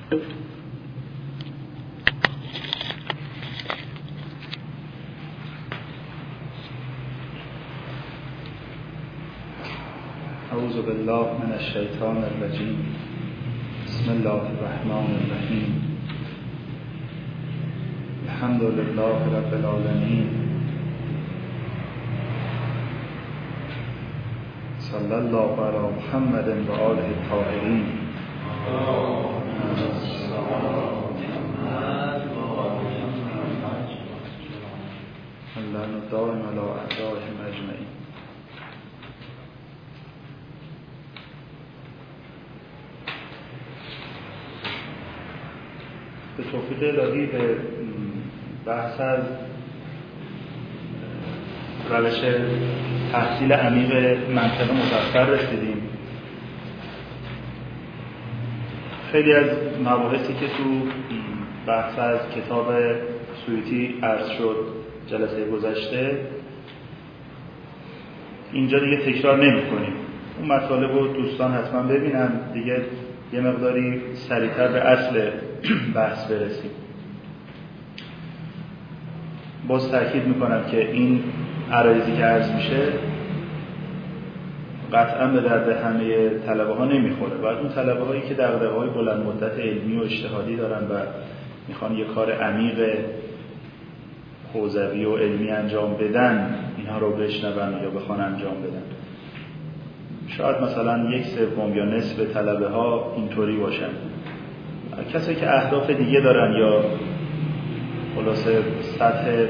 اعوذ بالله من الشیطان الرجیم. بسم الله الرحمن الرحیم. الحمد لله رب العالمین. صلی الله علی محمد و آله الطاهرین. اللهم دائم علی اعدائهم اجمعین. به توفیق الهی به بحث از روش تحصیل عمیق منطق مظفر رسیدیم. خیلی از مباحثی که تو بحث از کتاب سیوطی عرض شد جلسه گذشته اینجا دیگه تکرار نمی کنیم. اون مطالب رو دوستان حتما ببینن دیگه، یه مقداری سریعتر به اصل بحث برسیم. باز تأکید میکنم که این عرایضی که عرض میشه قطعا به درد همه طلبه ها نمیخوره. باید اون طلبه هایی که دغدغه‌های بلند مدت علمی و اجتهادی دارن و میخوان یه کار عمیق حوزوی و علمی انجام بدن اینها رو بشنون یا بخوان انجام بدن. شاید مثلا 1/3 یا نصف طلبه ها اینطوری باشن. کسایی که اهداف دیگه دارن یا خلاصه سطح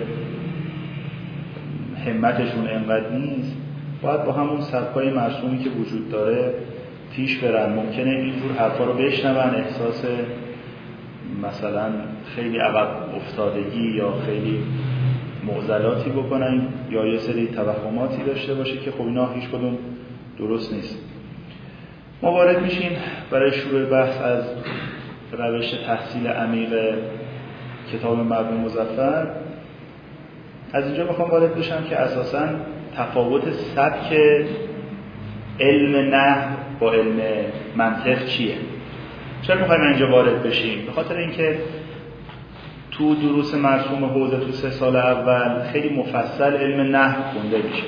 همتشون انقدر نیست، باید با همون سبکای مرسومی که وجود داره پیش برن. ممکنه اینجور حرفا رو بشنون، احساس مثلا خیلی عقب افتادگی یا خیلی معضلاتی بکنن یا یه سری توهماتی داشته باشه که خب اینا هیچ کدوم درست نیست. ما وارد میشیم برای شروع بحث از روش تحصیل عمیق کتاب مرحوم مظفر. از اینجا میخوام وارد بشم که اساساً تفاوت سبک علم نحو با علم منطق چیه. چرا میخوایم اینجا وارد بشیم؟ به خاطر اینکه تو دروس مرسوم حوزه تو 3 سال اول خیلی مفصل علم نحو خونده میشه.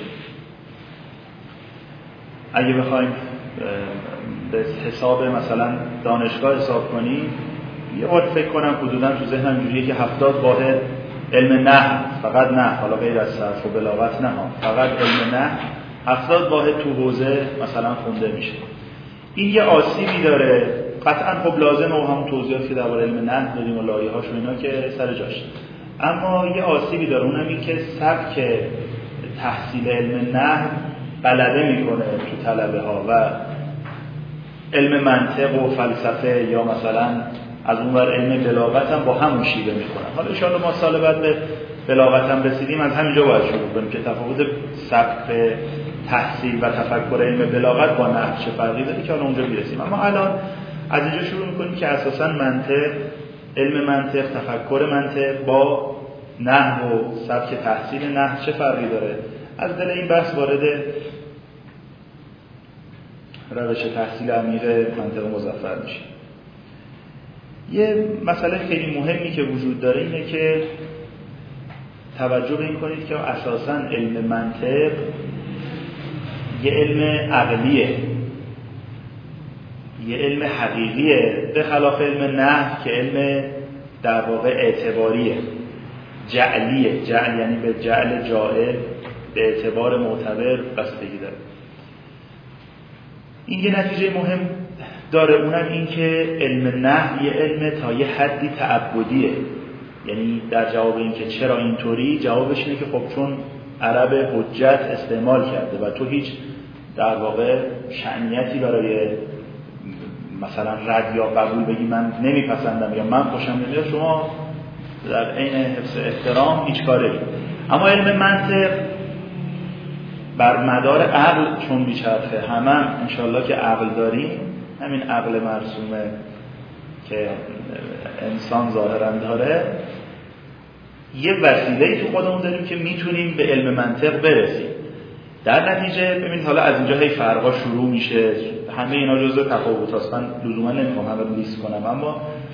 اگه بخوایم به حساب مثلا دانشگاه حساب کنیم، یه بار فکر کنم حدوداً تو ذهنم اینجوریه که 70 واحد علم نحو، فقط نحو، حالا غیر از صرف و بلاغت نه ها، فقط علم نحو 70 واحد تو حوزه مثلا خونده میشه. این یه آسیبی داره. قطعاً خب لازمه و همون توضیحاتی که درباره علم نحو دادیم و لایه‌هاش و اینا که سر جاشه، اما یه آسیبی داره، اونم این که سبک تحصیل علم نحو غلبه میکنه تو طلبه ها و علم منطق و فلسفه یا مثلا از اونور علم بلاغت هم با همون شیوه میکنن. حالا ان شاءالله ما سال بعد به بلاغت هم رسیدیم، از همینجا باید شروع کنیم که تفاوت سبک تحصیل و تفکر علم بلاغت با نحو چه فرقی داره که حالا اونجا میرسیم. اما الان از اینجا شروع میکنیم که اساسا منطق، علم منطق، تفکر منطق با نحو و سبک تحصیل نحو چه فرقی داره. از دل این بحث وارد روش تحصیل عمیق منطق مظفر میشه. یه مسئله خیلی مهمی که وجود داره اینه که توجه به این کنید که اساساً علم منطق یه علم عقلیه، یه علم حقیقیه، به خلاف علم نحو که علم در واقع اعتباریه، جعلیه. جعل یعنی به جعل جاعل، به اعتبار معتبر بستگی داره. این یه نتیجه مهم داره، اونم این که علم نحو یه علم تا یه حدی تعبدیه. یعنی در جواب این که چرا اینطوری، جوابش اینه که خب چون عرب حجت استعمال کرده و تو هیچ در واقع شأنیتی برای مثلا رد یا قبول بگی من نمیپسندم یا من خوشم نمیاد، شما در عین حفظ احترام هیچ کاری. اما علم منطق بر مدار عقل چون بیچرخه، همه انشالله که عقل داریم، همین عقل مرسومه که انسان ظاهرا داره، یه وسیله‌ای تو خودمون داریم که میتونیم به علم منطق برسیم. در نتیجه ببینید حالا از اینجا هی فرقا شروع میشه، همه اینا جزء تفاوت هست، من لزوما نمیخوام همه رو لیست کنم، اما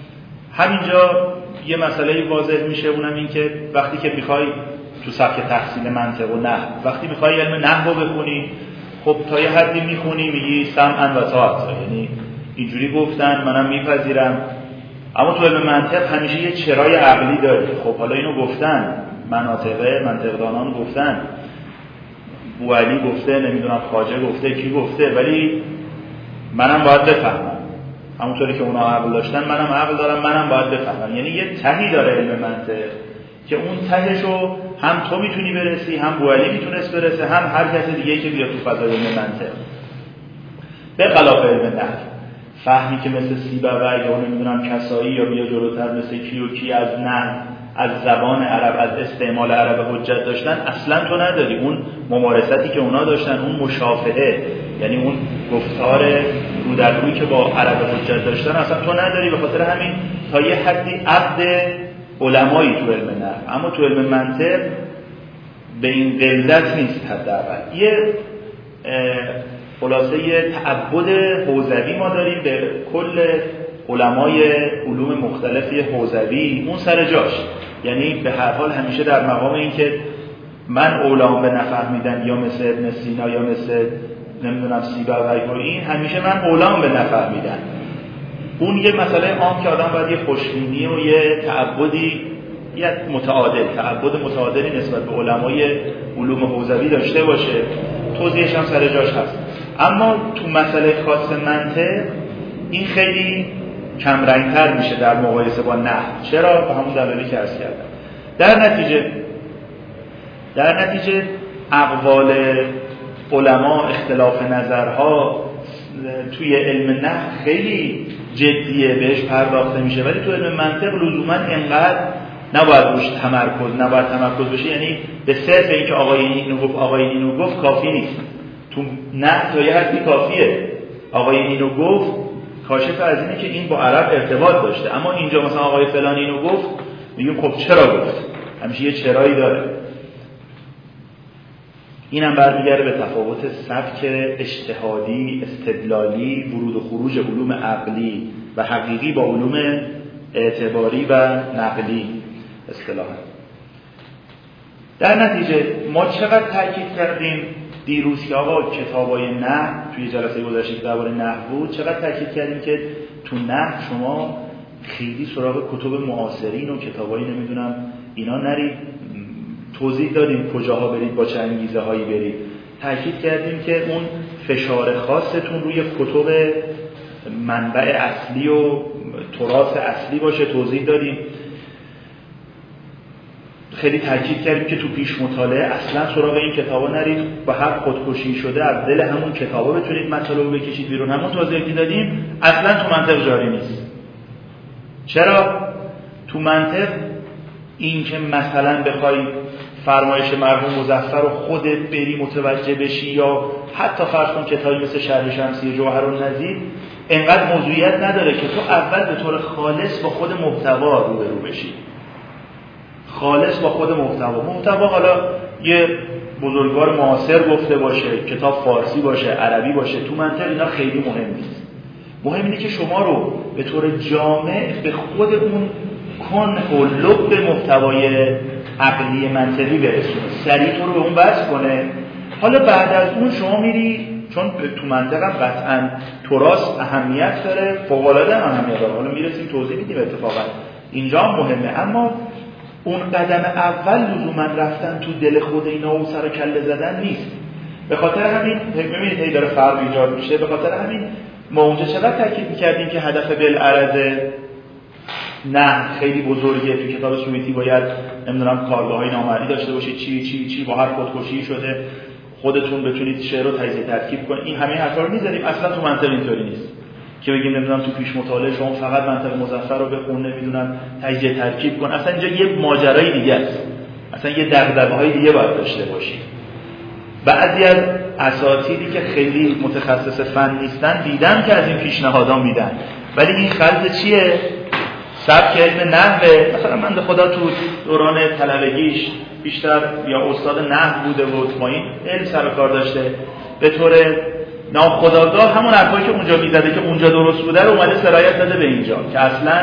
همینجا یه مسئله واضح میشه، اونم این که وقتی که میخوای تو سبک تحصیل منطق و نحو، وقتی میخوای علم نحو بخونی، خب تا یه حدی میخونی میگی سمعا و طاعتا، یعنی اینجوری گفتن منم میپذیرم. اما تو علم منطق همیشه یه چرای عقلی داری. خب حالا اینو گفتن منطقدانان گفتن، بوعلی گفته، نمیدونم خواجه گفته، کی گفته، ولی منم باید بفهمم همونطوری که اونا عقل داشتن، منم عقل دارم، منم باید بفهمم. یعنی یه تهی داره علم منطق که اون تهشو هم تو میتونی برسی، هم بوعلی میتونست برسه، هم هر کس دیگه‌ای که بیاد تو فضای علم منطق. به خلاف علم نحو، فهمی که مثل سیبوی یا نمیدونم کسایی یا بیا جلوتر مثل کی و کی از نحو، از زبان عرب، از استعمال عرب حجت داشتن، اصلا تو نداری. اون ممارستی که اونا داشتن، اون مشافهه، یعنی اون گفتار رو در روی که با عرب حجت داشتن، اصلا تو نداری. به خاطر همین تا یه حدی عبد علمایی تو علم نحو، اما تو علم منطق به این قلت نیست. حداقل یه خلاصه یه تعبد حوزوی ما داریم به کل علمای علوم مختلفی حوزوی، اون سر جاش. یعنی به هر حال همیشه در مقام این که من اولام به نفهمیدن، یا مثل ابن سینا یا مثل نمیدونم سیبوی و این، همیشه من اولام به نفهمیدن. اون یه مسئله عام که آدم باید یه خوشبینی و یه تعبدی، یه تعبد متعادلی نسبت به علمای علوم حوزوی داشته باشه. توضیحش هم سر جاش هست. اما تو مسئله خاص منطق این خیلی کم رنگ‌تر میشه در مقایسه با نحو. چرا؟ به همون دلیلی که عرض کردم. در نتیجه اقوال علما، اختلاف نظرها توی علم نحو خیلی جدیه، بهش پرداخته میشه، ولی تو علم منطق لزوما انقدر نباید روش تمرکز بشه. یعنی به صرف اینکه آقای اینو گفت کافی نیست. تو نحو تا یه حدی کافیه. آقای اینو گفت کاشف از اینه که این با عرب ارتباط داشته، اما اینجا مثلا آقای فلان اینو گفت، میگیم خب چرا گفت؟ همیشه یه چرایی داره. اینم برمیگرده به تفاوت سبک اجتهادی، استدلالی، ورود و خروج علوم عقلی و حقیقی با علوم اعتباری و نقلی اصطلاحاً. در نتیجه ما چقدر تاکید کردیم دیروز که آقا کتابای نحو، توی جلسه گذشته که درباره نحو بود، چقدر تاکید کردیم که تو نحو شما خیلی سراغ کتب معاصرین و کتابایی نمیدونم اینا نرید. توضیح دادیم کجاها برید، با چه انگیزه هایی برید. تاکید کردیم که اون فشار خاصتون روی کتب منبع اصلی و تراث اصلی باشه. توضیح دادیم. خیلی تاکید کردیم که تو پیش مطالعه اصلا سراغ این کتابا نرید، با هر خودکشی شده از دل همون کتابا بتونید مطالب بکشید بیرون. همون توضیحی که دادیم اصلا تو منطق جاری نیست. چرا؟ تو منطق این که مثلا بخوای فرمایش مرحوم مظفر رو خودت بری متوجه بشی، یا حتی فرض کن کتابی مثل شرح شمسی جوهرالنظیر انقدر موضوعیت نداره که تو اول به طور خالص با خود محتوا روبرو بشی. خالص با خود محتوا حالا یه بزرگوار معاصر گفته باشه، کتاب فارسی باشه، عربی باشه، تو منطق اینا خیلی مهم نیست. مهم اینه که شما رو به طور جامع به خود اون کن و لب محتوای عقلی منطقی برسونه، سریع تو رو به اون وصل کنه. حالا بعد از اون شما میری، چون تو منطق هم قطعا تراث اهمیت داره، فوق‌العاده اهمیت داره، حالا میرسیم توضیح میدیم اتفاقا اینجا هم مهمه، اما اون قدم اول لزوما رفتن تو دل خود اینا و سر و کله زدن نیست. به خاطر همین ببینید هی داره فرق ایجاد میشه. به خاطر همین ما اونجا چقدر تاکید می‌کردیم که هدف بالعرض نه خیلی بزرگه. تو کتاب سویتی باید نمیدونم کارگاه‌های نامرئی داشته باشید، چی با هر خودکشی شده خودتون بتونید شعر رو تجزیه ترکیب کنید. این همه حرفا رو می‌ذاریم، اصلا تو منطق اینطوری نیست که بگیم نمیدونم تو پیش مطالعه شما فقط منطق مظفر رو بخون، نمیدونم تجزیه ترکیب کن. اصلا اینجا یه ماجرای دیگه است، اصلا یه دغدغه‌های دیگه باید داشته باشید. بعضی از اساتیدی که خیلی متخصص فن نیستن دیدم که از این پیشنهادها میدن، ولی این خلط چیه؟ سبک علم نحوه. مثلا من به خدا تو دوران طلبگیش بیشتر یا استاد نحو بوده و با این علم سر و کار داشته، به طور ناخودآگاه همون حرفایی که اونجا میزده که اونجا درست بوده رو اومده سرایت داده به اینجا که اصلا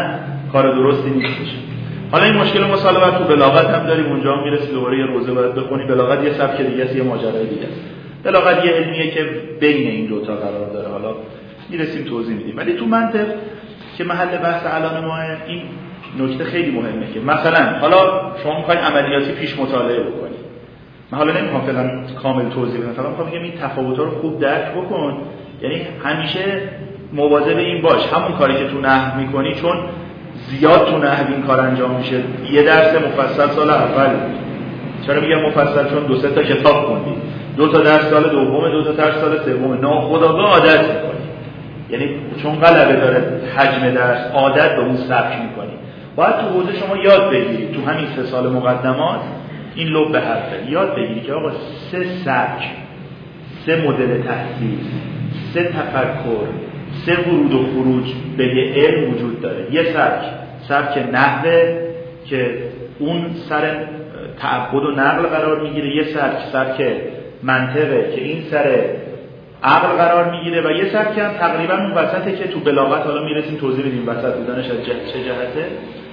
کار درستی نیستش. حالا این مشکل مصالحت تو بلاغت هم داریم، اونجا هم میرسیم دوباره یه روزه باید بخونی. بلاغت یه سبک دیگه است، یه ماجرای دیگه است. بلاغت یه علمیه که بین این دوتا قرار داره، حالا میرسیم توضیح میدیم. ولی تو منطق که محل بحث الان ما، این نکته خیلی مهمه که مثلا حالا شما میخواید عملیاتی پیش مطالعه بکنید. من حالا نمیخوام فعلا کامل توضیح بدم، فقط میخوام بگم این تفاوت‌ها رو خوب درک بکن. یعنی همیشه مواظب این باش، همون کاری که تو نحو میکنی، چون زیاد تو نحو این کار انجام میشه. یه درس مفصل سال اول، چرا میگم مفصل؟ چون 2-3 تا کتاب خوندی، 2 تا درس سال دوم، 2 تا درس سال سوم، ناخودآگاه عادت میکنی. یعنی چون غلبه داره حجم درس، عادت به اون سبک میکنی. باید تو حوزه شما یاد بگیری، تو همین 3 سال مقدمات این لب به حرفه یاد بگیری که آقا 3 سبک، 3 مدل تحصیل، 3 تفکر، 3 ورود و خروج به یه علم وجود داره. یه سبک نحوه که اون سر تعبد و نقل قرار میگیره، یه سبک منطقه که این سر عقل قرار میگیره، و یه سبک هم تقریبا اون وسطه که تو بلاغت حالا میرسیم توضیح بدیم وسط بودنش از چه جهته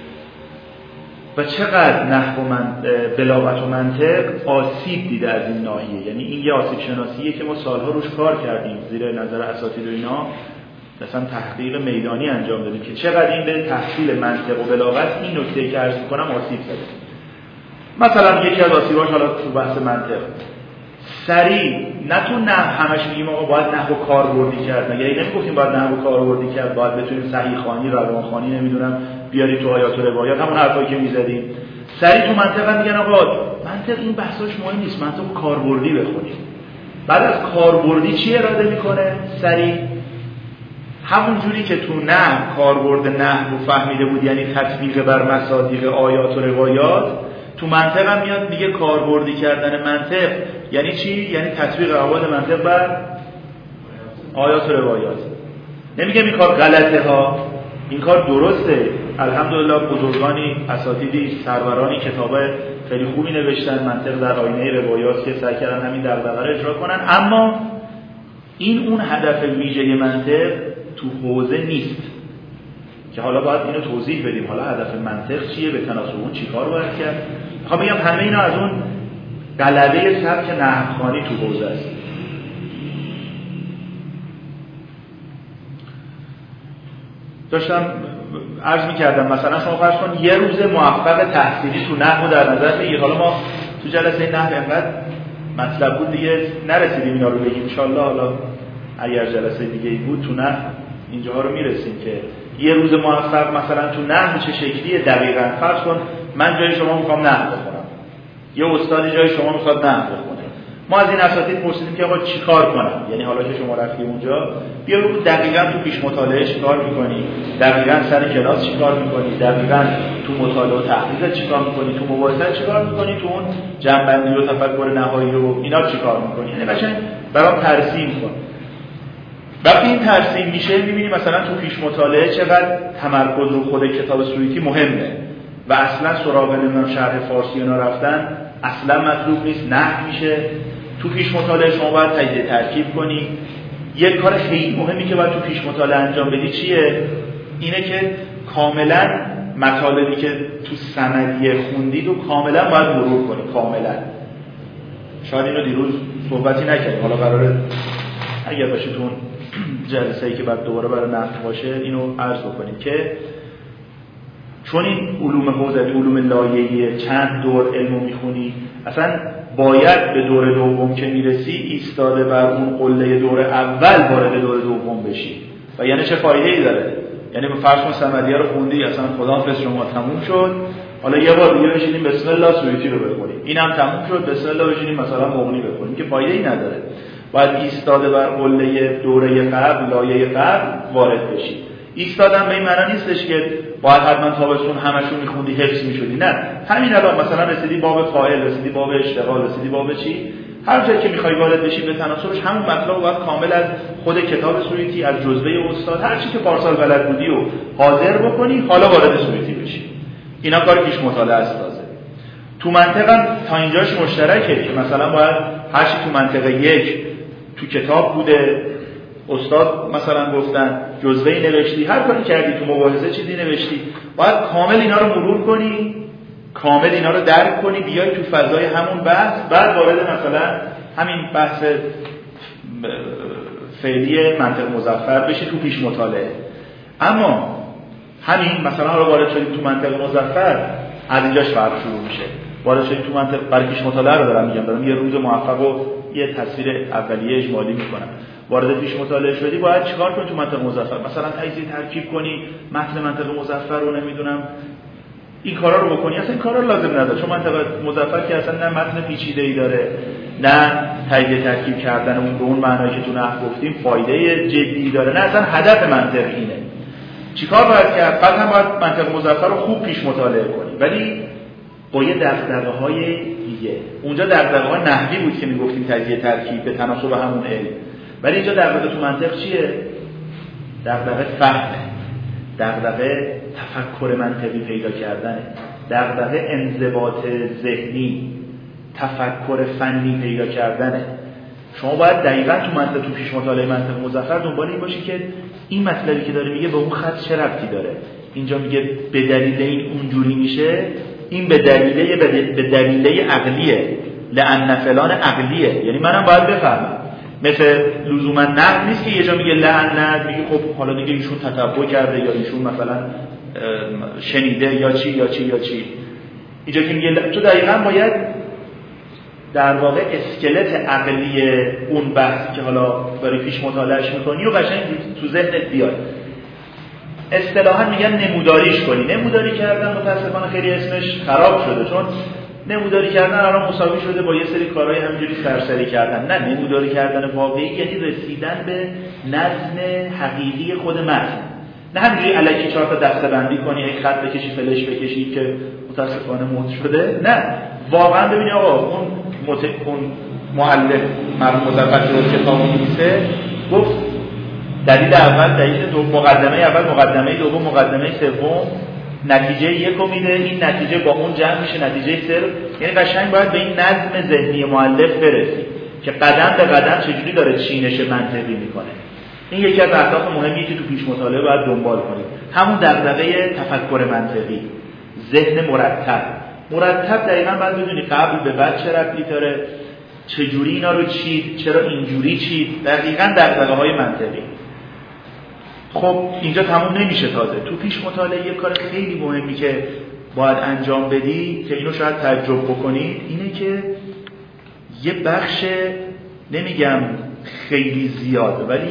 و چقدر نحو و بلاغت و منطق آسیب دیده از این ناحیه. یعنی این یه آسیب شناسیه که ما سالها روش کار کردیم، زیر نظر اساتید و اینا مثلا تحقیق میدانی انجام دادیم که چقدر این به تحصیل منطق و بلاغت این نکته که عرض می‌کنم آسیب زده. مثلا یکی از آسیباش حالا تو بحث منطق سریع نه تو نحو همش میگیم آقا باید نحو کاربردی کرد، مگر نمیگفتیم باید نحو کاربردی کرد، باید بتونیم صحیح خوانی، روان خوانی، نمیدونم بیاری تو آیات و روایات، همون حرفایی که میزدیم. سریع تو منطق هم میگن آقا منطق این بحثاش مهم نیست، منطق کاربردی بخونیم. بعد از کاربردی چی اراده میکنه؟ سریع همون جوری که تو نحو کاربرد نحو فهمیده بود، یعنی تطبیق بر مصادیق آیات و روایات، تو منطق هم میاد میگه کاربردی کردن منطق یعنی چی؟ یعنی تطبیق احوال منطق بر آیات و روایات. نمیگم این کار غلطه ها، این کار درسته. الحمدلله بزرگانی، اساتیدی، سرورانی کتابای خیلی خوبی نوشتن منطق در آینه روایات که سعی کردن همین دغدغه رو اجرا کنن، اما این اون هدف ویژه منطق تو حوزه نیست که حالا باید اینو توضیح بدیم. حالا هدف منطق چیه؟ به تناسب اون چیکار باید کرد؟ میخوام بگم همه اینا از اون غلبه سبک نحوخوانی تو حوزه است. داشتم عرض می‌کردم مثلا شما فرض کن یه روز موفق تحصیلی تو نحو در نظر بگیر. حالا ما تو جلسه نحو انقدر مطلب بود دیگه نرسیدیم اینا رو بگیم. ان شاءالله حالا اگر جلسه دیگه‌ای بود تو نحو اینجاها رو میرسیم که یه روز موفق مثلا تو نحو چه شکلیه دقیقاً. فرض کن من جای شما میخوام نحو بخونم، یه استادی جای شما میخواد نحو بخونه. ما از این اساتید پرسیدیم که آقا چیکار کنم؟ یعنی حالا که شما رفتید اونجا بیا بگو دقیقاً تو پیش مطالعه چیکار می‌کنی، دقیقاً سر کلاس چیکار می‌کنی، دقیقاً تو مطالعه و تحقیق چیکار می‌کنی، تو مباحثه چیکار می‌کنی، تو اون جنبندی و تفکر نهایی و اینا چیکار می‌کنی. یعنی قشنگ برام ترسیم کن. وقتی این ترسیم میشه می‌بینی مثلا تو پیش مطالعه چقدر تمرکز رو خود کتاب سویتی مهمه و اصلا سراغ نمیدونم شرح فارسی اینا رفتن اصلا مطلوب نیست، نحو میشه. تو پیش مطالعه شما باید تجزیه ترکیب کنی. یک کار خیلی مهمی که باید تو پیش مطالعه انجام بدی چیه؟ اینه که کاملا مطالبی که تو سندیه خوندید و کاملا باید مرور کنی. کاملا شاید اینو دیروز صحبتی نکردیم، حالا قراره اگر باشه تو جلسه‌ای که بعد دوباره برای نحو باشه اینو عرض بکنیم که چون این علوم حوزوی علوم لایه‌ای چند دور علمو میخونی، اصلا باید به دور دوم که میرسی ایستاده بر اون قله دور اول وارد دور دوم بشی. و یعنی چه فایده‌ای داره؟ یعنی به فرض کن سمدیه رو خوندی، اصلا خداحافظ شما تموم شد، حالا یه بار دیگه بشینیم بسم الله سویتی رو بخونیم، اینم تموم شد، بسم الله بشینیم مثلا مغنی بخونیم که فایده‌ای نداره. باید ایستاده بر قله دوره قبل، لایه قبل وارد بشی. ایستادن به این معنی نیستش که باید حتما تابستون همشون میخوندی حفظ میشدی، نه. همین الان مثلا رسیدی باب فاعل، رسیدی باب اشتغال، رسیدی باب چی، هر جایی که میخوای وارد بشی به تناسبش همون مطلب باید کامل از خود کتاب سویتی، از جزوه استاد، هر چی که پارسال بلد بودی و حاضر بکنی، حالا وارد سویتی بشی. اینا کار پیش مطالعه است. تازه تو منطقم تا اینجاش مشترکه که مثلا باید هر چی تو منطقه یک تو کتاب بوده استاد مثلا گفتن جزوه نوشتی، هر کاری کردی تو مباحثه چیزی نوشتی، باید کامل اینا رو مرور کنی، کامل اینا رو درک کنی، بیای تو فضای همون بحث، بعد وارد مثلا همین بحث فعلی منطق مظفر بشی تو پیش مطالعه. اما همین مثلا حالا وارد شدیم تو منطق مظفر، از اینجاش فرق شروع میشه. وارد شدیم تو منطق، برای پیش مطالعه رو دارم میگم، دارم یه روز موفق و یه تصویر اولیه اجمالی میکنم. وارد پیش مطالعه شدی، باید چیکار کنی تو منطق مظفر؟ مثلا تجزیه ترکیب کنی متن منطق مظفر رو، نمیدونم این کارا رو بکنی. اصلا این کارا لازم نداره، چون منطق مظفر که اصلا نه متن پیچیده‌ای داره، نه تجزیه ترکیب کردن اون به اون معنایی که تو نحو گفتیم فایده جدی داره، نه اصلا هدف منطق اینه. چیکار باید کرد؟ بعد هم باید منطق مظفر رو خوب پیش مطالعه کنی، ولی با یه دغدغه‌های دیگه. اونجا دغدغه‌های نحوی بود که میگفتیم تجزیه ترکیب به تناسب همون علم، ولی اینجا دغدغه تو منطق چیه؟ دغدغه فهمه، دغدغه تفکر منطقی پیدا کردنه، دغدغه انضباط ذهنی، تفکر فنی پیدا کردنه. شما باید دقیقاً تو منطق، تو پیش مطالعه منطق مظفر دنبال این باشی که این مطلبی که داره میگه به اون خط چه ربطی داره. اینجا میگه به دلیل این اونجوری میشه، این به دلیل عقلیه، لأن فلان عقلیه، یعنی منم باید بفهمم. مثل لزوما نقل نیست که یه جا میگه لعنت، میگه خب حالا دیگه ایشون تتبع کرده یا ایشون مثلا شنیده یا چی یا چی یا چی. اینجا که میگه تو دقیقاً باید در واقع اسکلت عقلی اون بحثی که حالا برای پیش مطالعهش میکنی و قشنگ تو ذهنت بیاد. اصطلاحاً میگن نموداریش کنی. نموداری کردن متاسفانه خیلی اسمش خراب شده، چون نموداری کردن الان مساوی شده با یه سری کارهای همینجوری سرسری کردن. نه، نموداری کردن واقعی یعنی رسیدن به نظم حقیقی خود متن، نه همینجوری الکی 4 تا دسته‌بندی کنی، یک خط بکشی فلش بکشی که متاسفانه مد شده. نه، واقعا ببینی آقا اون مؤلف مرحوم مظفر که کتابو می‌نویسه گفت دلیل اول، دلیل دوم، مقدمه اول، مقدمه دوم، مقدمه سوم، نتیجه یکو میده، این نتیجه با اون جمع میشه نتیجه صفر. یعنی قشنگ باید به این نظم ذهنی مؤلف برسی که قدم به قدم چجوری داره چینش منطقی میکنه. این یکی از اهداف مهمیه که تو پیش مطالعه باید دنبال کنید. همون دغدغه تفکر منطقی، ذهن مرتب دقیقاً باید بدونی قبل به بعد چه ربطی داره، چجوری اینا رو چید، چرا اینجوری چید، دقیقاً دغدغه‌های منطقی. خب اینجا تموم نمیشه، تازه تو پیش مطالعه یه کار خیلی مهمی که باید انجام بدی که اینو شاید تجربه بکنید اینه که یه بخش، نمیگم خیلی زیاد، ولی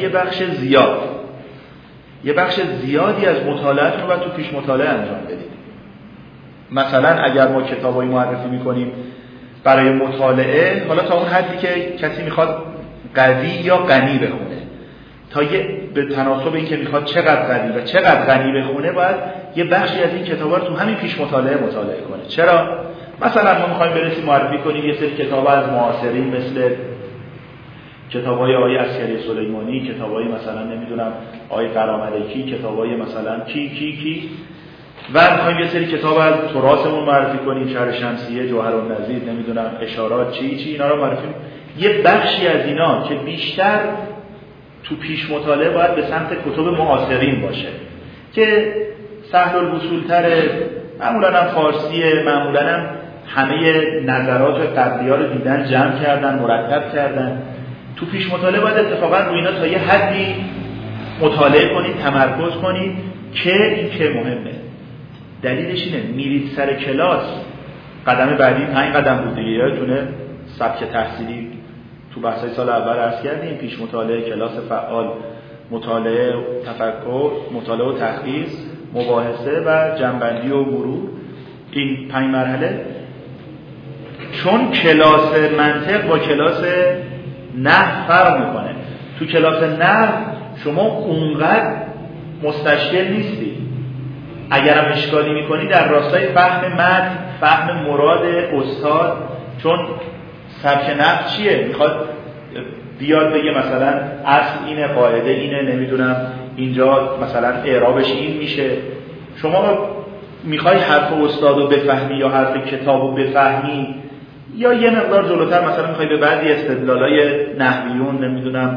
یه بخش زیادی از مطالعه‌تون رو باید تو پیش مطالعه انجام بدید. مثلا اگر ما کتابایی معرفی میکنیم برای مطالعه، حالا تا اون حدی که کسی میخواد قوی یا غنی بخونه، تا یه به تناسب این که میخواد چقدر قوی و چقدر غنی بخونه، باید یه بخشی از این کتابا رو تو همین پیش مطالعه کنه. چرا؟ مثلا ما میخوایم برسیم معرفی کنیم یه سری کتابا از معاصرین، مثل کتابای آقای عسکری سلیمانی، کتابای مثلا نمیدونم آقای قراملکی، کتابای مثلا کی و میخوایم یه سری کتاب از تراثمون معرفی کنیم، شرح شمسیه، جوهرالنظیر، نمیدونم اشارات، چی اینا رو معرفی. یه بخشی از اینا که بیشتر تو پیش مطالعه باید به سمت کتب معاصرین باشه که سهل الوصول تره، معمولا هم فارسیه، معمولا هم همه نظرات قبلی‌ها رو دیدن، جمع کردن، مرتب کردن. تو پیش مطالعه باید اتفاقا روی اینا تا یه حدی مطالعه کنید، تمرکز کنید که این که مهمه. دلیلش اینه میرید سر کلاس، قدم بعدی 5 قدم بود دیگه، یادتونه سبک تحصیلی تو بحث‌های سال اول عرض کردیم، پیش مطالعه، کلاس فعال، مطالعه، تفکر، مطالعه و تخصیص، مباحثه و جنبندی و مرور. این 5 مرحله. چون کلاس منطق با کلاس نحو فرق میکنه. تو کلاس نحو شما اونقدر مستشکل نیستی، اگرم اشکالی میکنی در راستای فهم متن، فهم مراد استاد، چون سبک نحو چیه؟ میخواد بیاد بگه مثلا اصل اینه، قاعده اینه، نمیدونم اینجا مثلا اعرابش این میشه. شما میخوای حرف استادو بفهمی یا حرف کتابو بفهمی، یا یه مقدار جلوتر مثلا میخوای به بعضی استدلالای نحویون نمیدونم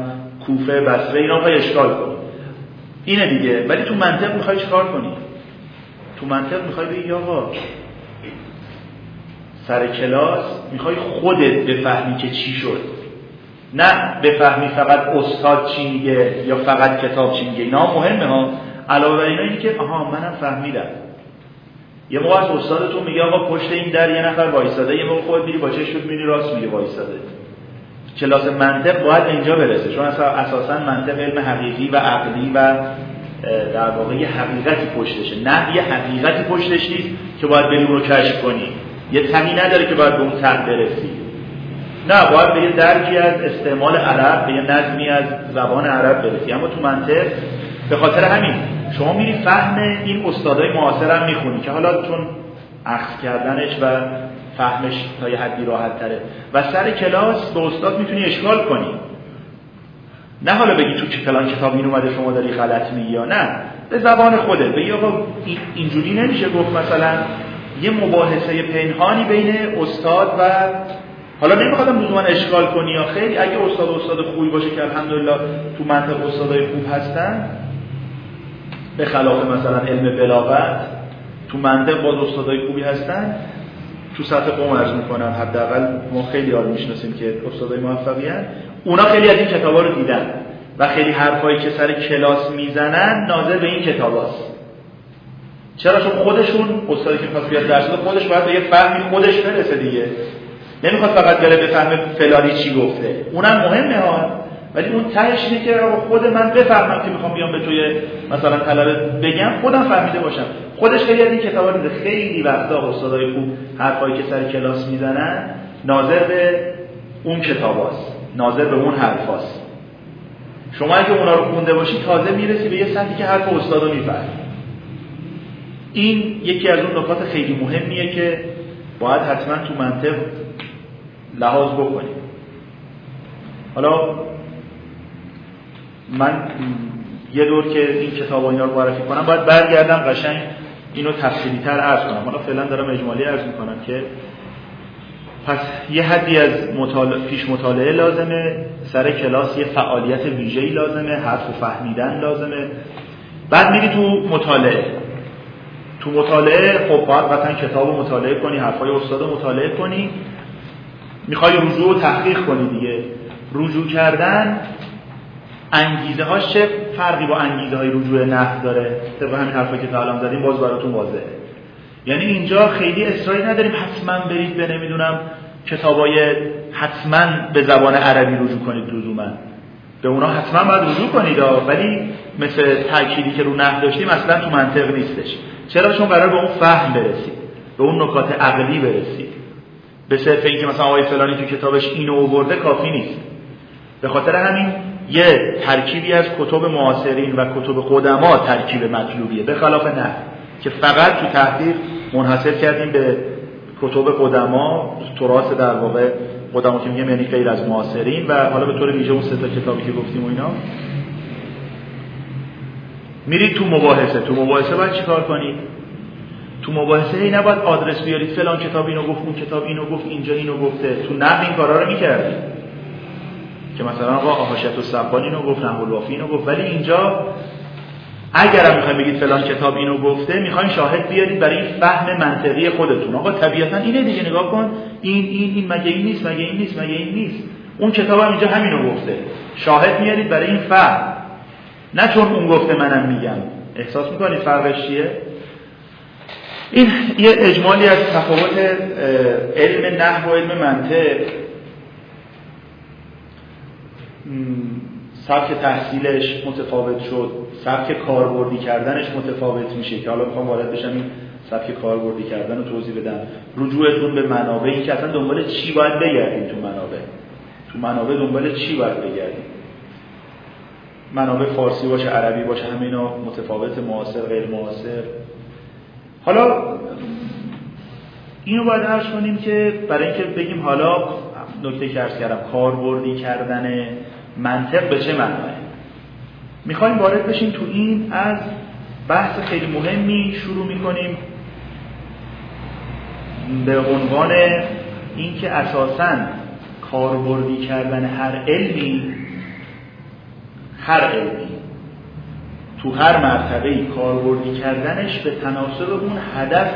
کوفه، بصره، اینا میخوای اشکال کنی، اینه دیگه. ولی تو منطق میخوای چیکار کنی؟ تو منطق میخوای بگی آقا سر کلاس میخوای خودت بفهمی که چی شد، نه بفهمی فقط استاد چی میگه یا فقط کتاب چی میگه. اینا مهمه ها. علاوه بر اینا اینه که آها منم فهمیدم. یه موقع از استادتون میگه آقا پشت این در یه نفر وایساده، یه موقع خودت میری با چشمت میبینی راست میگه وایساده. کلاس منطق باید اینجا برسه، چون اساسا منطق علم حقیقی و عقلی و در واقع یه حقیقتی پشتشه، نه یه حقیقتی پشتش نیست که باید بری اون رو کشف کنی، یه تمی نداره که باید به اون ته برسی، نه باید به یه درکی از استعمال عرب، به یه نظمی از زبان عرب برسی. اما تو منطق به خاطر همین شما میری فهم این استادای معاصر هم میخونی که حالا چون اخذ کردنش و فهمش تا یه حدی راحت تره و سر کلاس به استاد میتونی اشکال کنی، نه حالا بگی تو فلان کتاب این اومده شما داری غلط میگی، یا نه به زبان خودت بگی آقا اینجوری نمیشه گفت. مثلا یه مباحثه پنهانی بین استاد و حالا نمیخوادم لزوما اشکال کنی یا خیلی اگه استاد خوبی باشه که الحمدلله تو منطق استادای خوب هستن، به خلاف مثلا علم بلاغت تو منطق باز استادای خوبی هستن. تو سطح قم عرض میکنم حداقل ما خیلی ها رو میشناسیم که استادای موفقی هستن، اونا خیلی از این کتابا رو دیدن و خیلی حرفایی که سر کلاس میزنن ناظر به این کتاباست. چرا؟ چون خودشون استادی که میخواد بیاد درس بده خودش باید به یه فهمی خودش برسه دیگه، نمیخواد فقط بره بفهمه فلانی چی گفته، اونم مهمه ها، ولی اون تهش اینه که خود من بفهمم که میخوام بیام به توی مثلا طلبه بگم خودم فهمیده باشم. خودش خیلی از این کتابا دیده، خیلی وقتا استادای خوب حرفایی که سر کلاس میزنن ناظر به اون کتاباست، ناظر به اون حرفاست. شما اگه اونا رو خونده باشی تازه میرسی به یه سطحی که حرف استادو میفهمی. این یکی از اون نکات خیلی مهمیه که باید حتما تو منطق لحاظ بکنیم. حالا من یه دور که این کتابا اینا رو معرفی کنم باید برگردم قشنگ اینو تفصیلی‌تر عرض کنم. حالا فعلا دارم اجمالی عرض میکنم که پس یه حدی از پیش مطالعه لازمه، سر کلاس یه فعالیت ویژه‌ای لازمه، حرف فهمیدن لازمه. بعد میری تو مطالعه. تو مطالعه خب باید قطعا کتابو مطالعه کنی، حرفای استادو مطالعه کنی. میخوای رجوع و تحقیق کنی دیگه. رجوع کردن انگیزه هاش چه فرقی با انگیزه های رجوع نحو داره؟ طبق همین حرفایی که تا الان زدیم باز براتون واضحه. یعنی اینجا خیلی اصراری نداریم حتما برید به نمیدونم کتابای حتما به زبان عربی رجوع کنید، لزوما به اونا حتما باید رجوع کنید، ولی مثل تأکیدی که رو نحو داشتیم اصلا تو منطق نیستش. چرا؟ چون قرار به اون فهم برسید، به اون نکات عقلی برسید. به صرف اینکه مثلا آقای فلانی تو کتابش اینو آورده کافی نیست. به خاطر همین یه ترکیبی از کتب معاصرین و کتب قدما ترکیب مطلوبیه، به خلاف نحو که فقط تو تحقیق منحصر کردیم به کتب قدما، تراث در واقع قدما که میگم یعنی غیر از معاصرین، و حالا به طور ویژه اون سه تا کتابی که گفتیم و اینا. میرید تو مباحثه. تو مباحثه باید چیکار کنید؟ تو مباحثه ای نباید آدرس بیارید فلان کتاب اینو گفت، اون کتاب اینو گفت، اینجا اینو گفته. تو نحو این کارا رو می‌کردید که مثلا آقا حاشیه السبحان اینو گفت، نحو الوافی اینو گفت، ولی اینجا اگرم میخوایم بگید فلان کتاب اینو گفته، میخوایم شاهد بیارید برای این فهم منطقی خودتون. آقا طبیعتا اینه دیگه، نگاه کن این مگه این نیست، مگه این نیست، مگه این نیست، اون کتابم اینجا همینو گفته. شاهد میارید برای این فهم، نه چون اون گفته منم میگم. احساس میکنید فرقش چیه؟ این یه اجمالی از تفاوت علم نحو و علم منطق. سبک تحصیلش متفاوت شد، سبک کاربردی کردنش متفاوت میشه که حالا میخوام وارد بشم این سبک کاربردی کردن رو توضیح بدم. رجوعتون به منابع، این که اصلا دنبال چی باید بگردیم تو منابع دنبال چی باید بگردیم. منابع فارسی باشه، عربی باشه، همه اینا متفاوت، معاصر غیر معاصر. حالا اینو باید عرض کنیم که برای اینکه بگیم حالا نکته که عرض کردم کاربردی کردن منطق به چه معنیه، میخوایم وارد بشیم تو این. از بحث خیلی مهمی شروع میکنیم به عنوان این که اساساً کاربردی کردن هر علمی هر علمی تو هر مرتبه‌ای کاربردی کردنش به تناسب اون هدف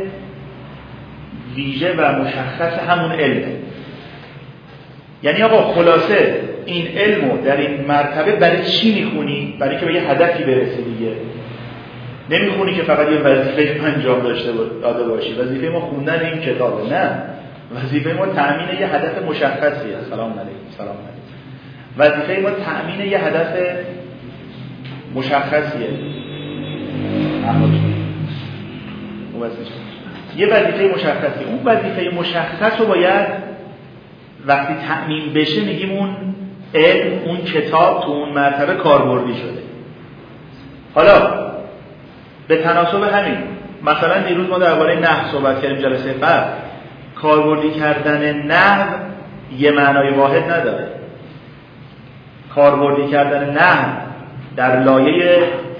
ویژه و مشخص همون علمه. یعنی آقا خلاصه این علمو در این مرتبه برای چی میخونی؟ برای که به یه هدفی برسی دیگه. نمیخونی که فقط یه وظیفه انجام داده باشی. وظیفه ما خوندن این کتابه، نه. وظیفه ما تأمین یه هدف مشخصیه. سلام علیکم. وظیفه ما تأمین یه هدف مشخصیه. یه وظیفه مشخصی. اون وظیفه مشخص رو باید وقتی تأمین بشه میگیم اون علم، اون کتاب تو اون مرتبه کاربردی شده. حالا به تناسب همین مثلا دیروز ما درباره نحو صحبت کردیم جلسه قبل. کاربردی کردن نحو یه معنای واحد نداره. کاربردی کردن نحو در لایه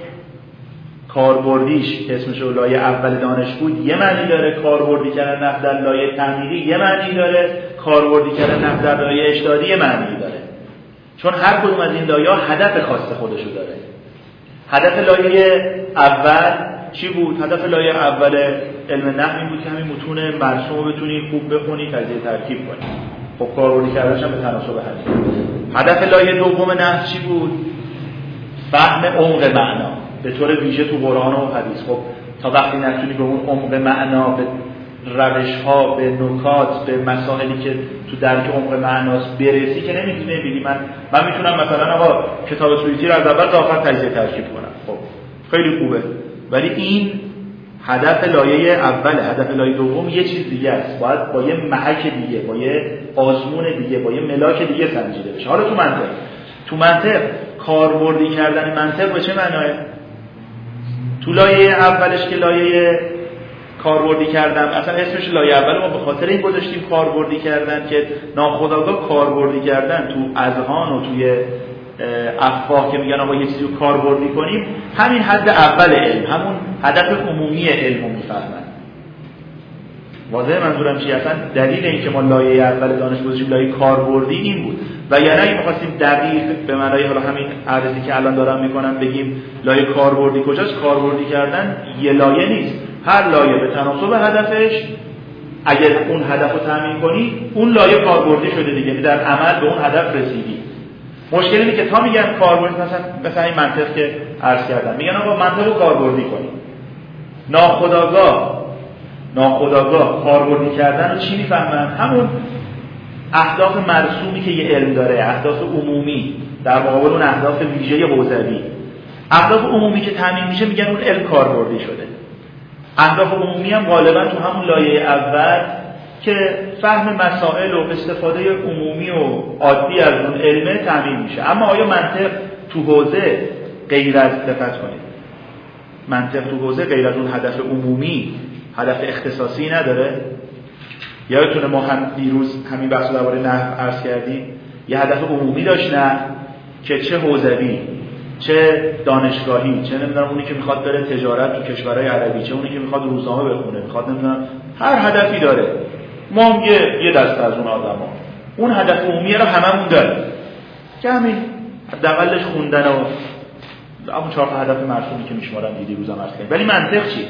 کاربردیش که اسمش لایه اول دانشگو یه معنی داره، کاربردی کردن نحو در لایه تعمیری یه معنی داره، کاربردی کردن نحو در لایه اجتهادی یه معنی داره. چون هر کدوم از این لایه‌ها هدف خاص خودشو داره. هدف لایه اول چی بود؟ هدف لایه اول علم نحو این بود که همین متون مرسوم رو بتونی خوب بخونی، تجزیه ترکیب کنی. خب کاربردی کردنش هم به تناسب همین. هدف لایه دوم نحو چی بود؟ فهم عمق معنا به طور ویژه تو قرآن و حدیث. خب تا وقتی نتونی به اون عمق معنا، به روش‌ها، به نکات، به مسائلی که تو درک عمق معناست برسی که نمیتونی بگی من میتونم مثلا آقا کتاب سویتی رو از اول تا آخر تجزیه ترکیب کنم. خب خیلی خوبه، ولی این هدف لایه اوله. هدف لایه دوم یه چیز دیگه است. باید با یه محک دیگه، با یه آزمون دیگه، با یه ملاک دیگه سنجیده بشه. حالا تو منطق کاربردی کردن منطق به چه معناه؟ تو لایه اولش که لایه کاربردی کردن، اصلا اسمش لایه اول ما به خاطر این گذاشتیم کاربردی کردن که ناخودآگاه کاربردی کردن تو اذهان و توی افواه که میگن آقا یه چیزی رو کاربردی کنیم، همین حد اول علم، همون هدف عمومی علم رو میفهمن. واضحه منظورم چیه؟ اصلا دلیل این که ما لایه اول دانش گذاشتیم لایه کاربردی این بود. و یعنی اگه می‌خواستیم دقیق به معنای حالا همین عرضی که الان دارم میکنم بگیم لایه کاربردی کجاست، کاربردی کردن یه لایه نیست. هر لایه به تناسب هدفش اگر اون هدف رو تامین کنی اون لایه کاربردی شده دیگه، در عمل به اون هدف رسیدی. مشکل اینه که تا میگن کاربردی، مثلا این منطق که عرض کردم، میگن آقا منطق رو کاربردی کنی. ناخودآگاه کاربردی کردن رو چی میفهمن؟ همون اهداف مرسومی که یه علم داره، اهداف عمومی در مقابل اون اهداف ویژه حوزوی. اهداف عمومی که تامین میشه میگن اون علم کاربردی شده. اهداف عمومی هم غالبا تو همون لایه اول که فهم مسائل و استفاده عمومی و عادی از اون علمه تامین میشه. اما آیا منطق تو حوزه غیر از دقت کنید، منطق تو حوزه غیر از اون هدف عمومی هدف اختصاصی نداره؟ یادتونه ما هم دیروز همین بحث رو درباره نحو عرض کردیم، یه هدف عمومی داشت نه که چه حوزوی، چه دانشگاهی، چه نمیدونم اونی که میخواد بره تجارت تو کشورهای عربی، چه اونی که میخواد روزنامه بخونه، میخواد نمیدونم هر هدفی داره. ما هم یه دسته از اون آدما اون هدف عمومی رو هممون داریم که همین حداقلش خوندن و همون 4 تا هدف مرسومی که میشمارن دیدی روزم عرض کردیم. ولی منطق چی؟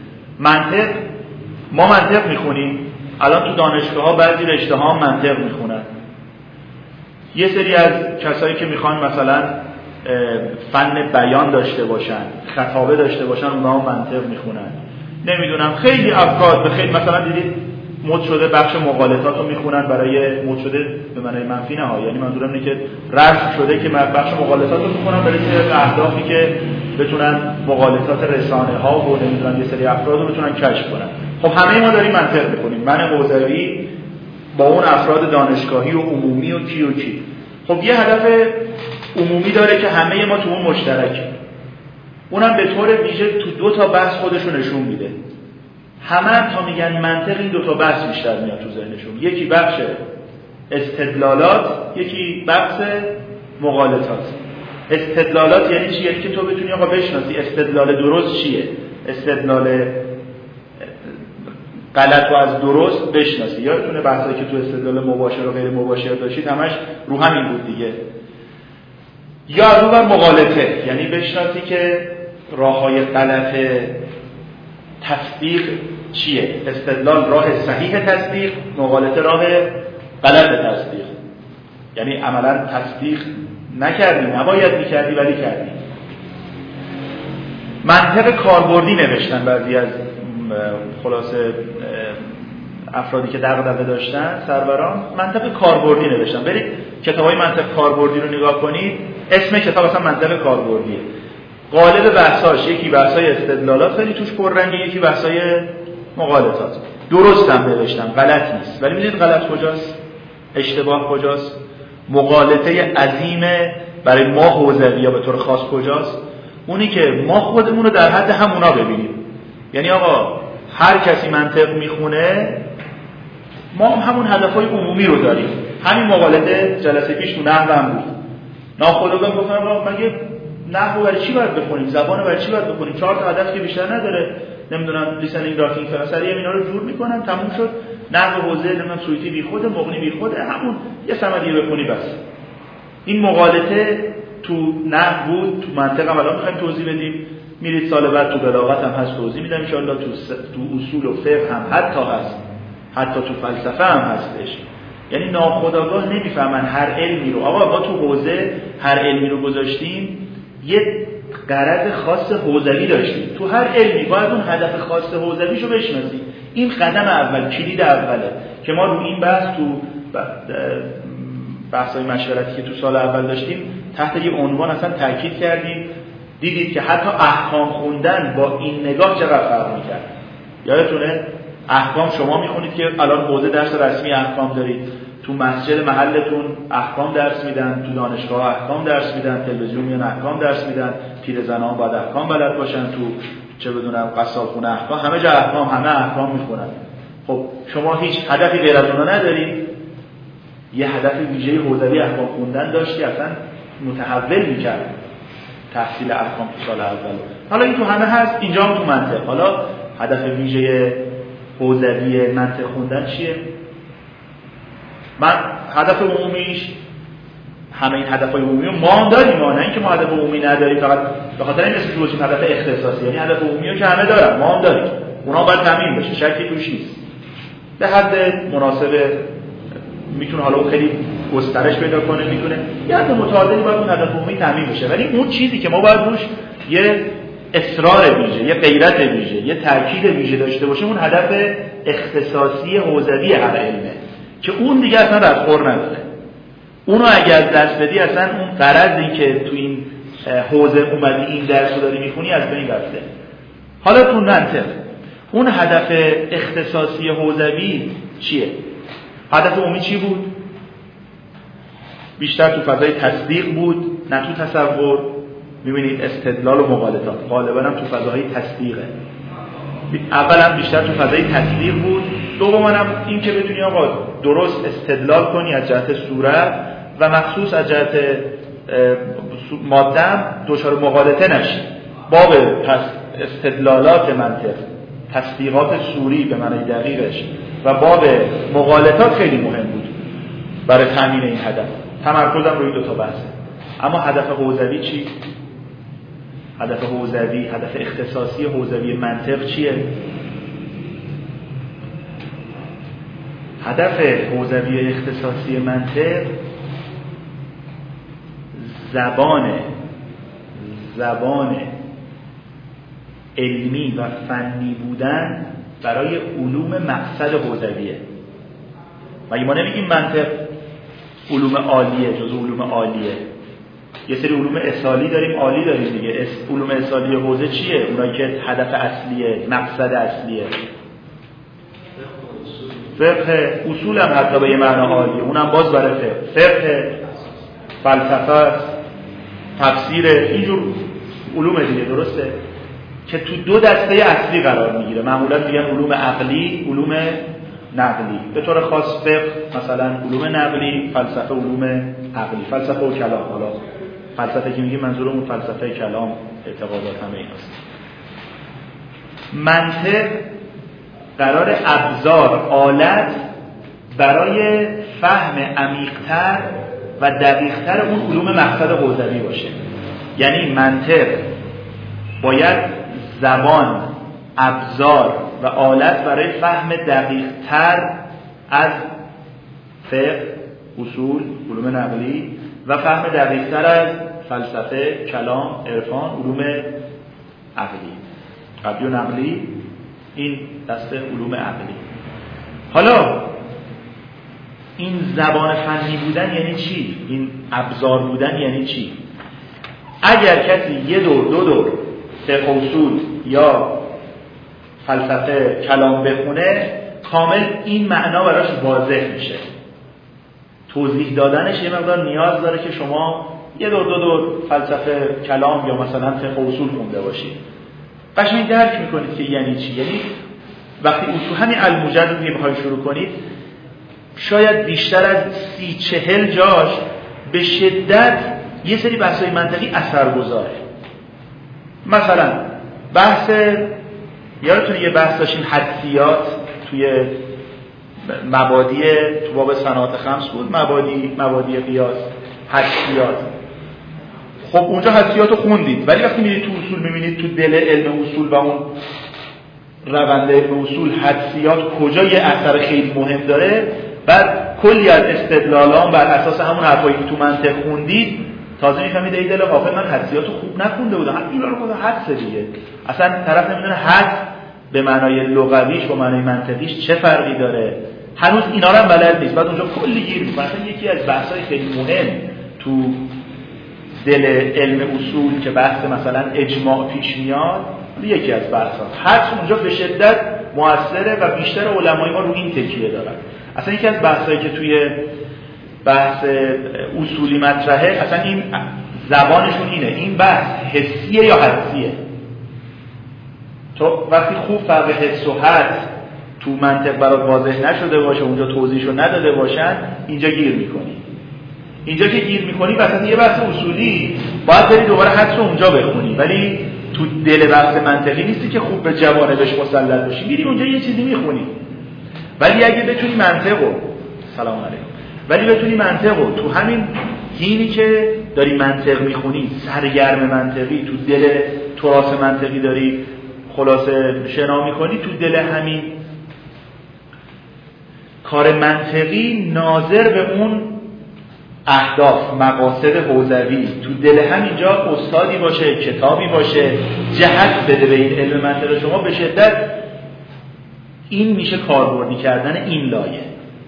ما منطق میخونیم. الان تو دانشگاه‌ها بعضی رشته‌ها منطق میخونن. یه سری از کسایی که میخوان مثلا فن بیان داشته باشن، خطابه داشته باشن، اونها منطق میخونن. نمیدونم خیلی افراد به خیلی مثلا دیدید مد شده بخش مقالطات رو میخونن، برای مد شده به معنای منفی نه ها، یعنی منظورم اینه که رسم شده که بخش مقالطات رو میخونن برای اهدافی که بتونن مقالطات رسانه ها و نمیدونم یه سری افراد رو بتونن کشف کنن. خب همه ما داریم منطق میکنیم، من حوزوی با اون افراد دانشگاهی و عمومی و کی و کی. خب یه هدف عمومی داره که همه ما تو اون مشترکه، اونم به طور ویژه تو 2 تا بحث خودشو نشون میده. همه تا میگن منطق این 2 تا بحث بیشتر میاد تو ذهنشون، یکی بخش استدلالات، یکی بحث مقالطات. استدلالات یعنی چی؟ یعنی که تو بتونی آقا بشناسی استدلال درست چیه، استدلال غلط و از درست بشناسی. یادتونه بحثایی که تو استدلال مباشر و غیر مباشر داشتید همش رو همین بود دیگه. یا از اون بر مغالطه، یعنی بشناسی که راههای غلط تصدیق چیه. استدلال راه صحیح تصدیق، مغالطه راه غلط تصدیق. یعنی عملا تصدیق نکردی، نباید میکردی ولی کردی. منطق کاربردی نوشتن بعضی از خلاصه افرادی که دغدغه داشتن، سروران منطق کاربردی نوشتن. برید کتابای منطق کاربردی رو نگاه کنید. اسم کتاب اصلا منطق کاربردیه. قالب بحثاش یکی بحثای استدلالات خیلی توش پررنگه، یکی بحثای مغالطات. درست هم نوشتن، غلط نیست. ولی میدونید غلط کجاست؟ اشتباه کجاست؟ مغالطه عظیم برای ما حوزوی‌ها به طور خاص کجاست؟ اونی که ما خودمون رو در حد همونا ببینیم. یعنی آقا هر کسی منطق میخونه، ما همون هدفهای عمومی رو داریم. همین مغالطه جلسه پیش تو نحو هم بود. ناخودآگاه گفتم آقا مگه نحو برای چی باید بخونیم؟ زبان برای چی باید بخونیم؟ 4 تا هدف که بیشتر نداره. نمیدونم لیسنینگ راکینگ فسریه اینا رو جور میکنن، تموم شد. نحو حوزه نمیدونم سویتی بیخود، مغنی بیخود، همون یه صمدی بخونی بس. این مغالطه تو نحو بود، تو منطق هم الان میخوایم توضیح بدیم. میرید سال بعد تو بلاغت هم هست توضیح میدم ان شاء الله. تو اصول و فقه هم حتی هست، حتی تو فلسفه هم هستش. یعنی ناخودآگاه نمیفهمن هر علمی رو. آقا ما تو حوزه هر علمی رو گذاشتیم، یه غرض خاص حوزوی داشتیم. تو هر علمی باید اون هدف خاص حوزویشو بشناسیم. این قدم اول، کلید اوله که ما رو این بحث تو بحث‌های مشورتی که تو سال اول داشتیم تحت یه عنوان اصلا تاکید کردیم. دیدید که حتی احکام خوندن با این نگاه چقدر فرق می‌کرد. یادتونه احکام شما می‌خونید که الان حوزه درس رسمی احکام دارید، تو مسجد محلتون احکام درس میدن، تو دانشگاه احکام درس میدن، تلویزیون میان احکام درس میدن، پیرزنان باید احکام بلد باشن، تو چه بدونم قصابخونه احکام، همه جا احکام، همه احکام میخونن. خب شما هیچ هدفی غیر از اونها ندارید؟ یه هدف ویژه حوزوی احکام خوندن داشتی، اصلا متحول میکرد تحصیل احکام تو سال اول. حالا این تو همه هست، اینجا هم تو منطق. حالا هدف ویژه حوزوی منطق خوندن چیه؟ من هدف عمومیش، همه این هدفهای عمومی رو ما داریم، نه اینکه ما هدف عمومی نداریم فقط به خاطر این اسم روشیم هدف اختصاصی. یعنی هدف عمومی رو که همه دارن، ما هم داریم، اونا باید تامین بشه، شکی توش نیست. به حد مناسب میتونه حالا اون خیلی گسترش پیدا کنه، میتونه یه حد متعادلی باید اون هدف عمومی تامین بشه. ولی اون چیزی که ما باید روش یه اصرار ویژه، یه غیرت ویژه، یه تاکید ویژه داشته باشیم، اون هدف اختصاصی حوزوی هر علمه که اون دیگه اصلا ردخور نداره. اونو اگر دست بدی اصلا اون غرضی که تو این حوزه اومدی این درس رو داری میخونی از بین رفته. حالا تو منطق اون هدف اختصاصی حوزوی چیه؟ هدف عمومی چی بود؟ بیشتر تو فضای تصدیق بود، نه تو تصور. میبینید استدلال و مغالطات غالبا هم تو فضای تصدیقه. اولا بیشتر تو فضای تصدیق بود، دوما هم این که بدونی آقا درست استدلال کنی از جهت صورت و مخصوص از جهت ماده دچار مغالطه نشی. باب استدلالات منطق، تصدیقات صوری به معنی دقیقش و باب مغالطات خیلی مهم بود برای تامین این هدف. تمرکزم روی دو تا بحثه. اما هدف حوزوی چی؟ هدف حوزوی، هدف اختصاصی حوزوی منطق چیه؟ هدف حوزوی اختصاصی منطق زبان علمی و فنی بودن برای علوم مقصد حوزویه. مگه ما نمیگیم منطق علوم عالیه، جزو علوم عالیه؟ یه سری علوم اصالی داریم، عالی داریم دیگه. علوم اصالی حوزه چیه؟ اونایی که هدف اصلیه، مقصد اصلیه. فقه، اصول هم حتی به یه معنی عالیه، اونم باز برای فقه، فلسفه، تفسیر، اینجور علوم دیگه. درسته؟ که تو دو دسته اصلی قرار میگیره. معمولا میگن علوم عقلی، علوم نقلی. به طور خاص فقه مثلا علوم نقلی، فلسفه علوم عقلی، فلسفه و کلام. حالا فلسفه که میگیم منظورمون فلسفه کلام، اعتقادات همه ایناست. منطق قرار ابزار، آلت برای فهم عمیق‌تر و دقیق‌تر اون علوم مقصد حوزوی باشه. یعنی منطق باید زبان، ابزار و آلت برای فهم دقیق‌تر از فقه، اصول، علوم نقلی و فهم دقیق‌تر از فلسفه، کلام، عرفان، علوم عقلی و نقلی. این دسته علوم عقلی. حالا این زبان فنی بودن یعنی چی؟ این ابزار بودن یعنی چی؟ اگر کسی یه دور دو دور فقه اصول یا فلسفه کلام بخونه، کامل این معنا براش واضح میشه. توضیح دادنش یه مقدار نیاز داره که شما یه دور دو دور فلسفه کلام یا مثلا فقه اصول خونده باشید. قشنگ درک میکنید که یعنی چی. یعنی وقتی اصول همین الموجد رو بخواید شروع کنید، شاید بیشتر از 30-40 جاش به شدت یه سری بحث‌های منطقی اثرگذاره. مثلا بحث، یادتونه یه بحث داشتیم حدسیات توی مبادی، تو باب صناعت خمس بود، مبادی قیاس، حدسیات. خب اونجا حدسیات رو خوندید، ولی وقتی میرید تو اصول میبینید تو دل علم اصول و اون روند علم اصول حدسیات کجا یه اثر خیلی مهم داره. بعد کلی از استدلالان بر اساس همون حرفایی که تو منطق خوندید تازه میفهمید ای دل غافل، من حدسیاتو خوب نخونده بودم، همین رو گفتم حدس دیگه. اصلا طرف نمیدونه حدس به معنای لغویش با معنای منطقیش چه فرقی داره، هنوز اینا رو هم بلد نیست. بعد اونجا کلی گیر میکنه. مثلا یکی از بحث‌های خیلی مهم تو دل علم اصول که بحث مثلا اجماع پیش میاد، یکی از بحث‌ها حدس اونجا به شدت موثره و بیشتر علمای ما رو این تکیه دارن. اصلا یکی از بحثایی که توی بحث اصولی مطرحه، اصلا این زبانشون اینه، این بحث حسیه یا حدسیه. تو وقتی خوب فرق حس و حدس تو منطق برات واضح نشده باشه، اونجا توضیحشو نداده باشن، اینجا گیر میکنی. اینجا که گیر میکنی واسه یه بحث اصولی باید بری دوباره حدس رو اونجا بخونی، ولی تو دل بحث منطقی نیستی که خوب به جوانبش مسلط باشی، میری اونجا یه چیزی میخونی. ولی اگه بتونی منطقو، سلام علیکم، ولی بتونی منطقو تو همین حینی که داری منطق میخونی، سرگرم منطقی، تو دل تراث منطقی داری خلاصه شنا میکنی، تو دل همین کار منطقی ناظر به اون اهداف، مقاصد حوزوی، تو دل همینجا استادی باشه، کتابی باشه، جهت بده به این علم منطق شما، به شدت این میشه کاربردی کردن این لایه.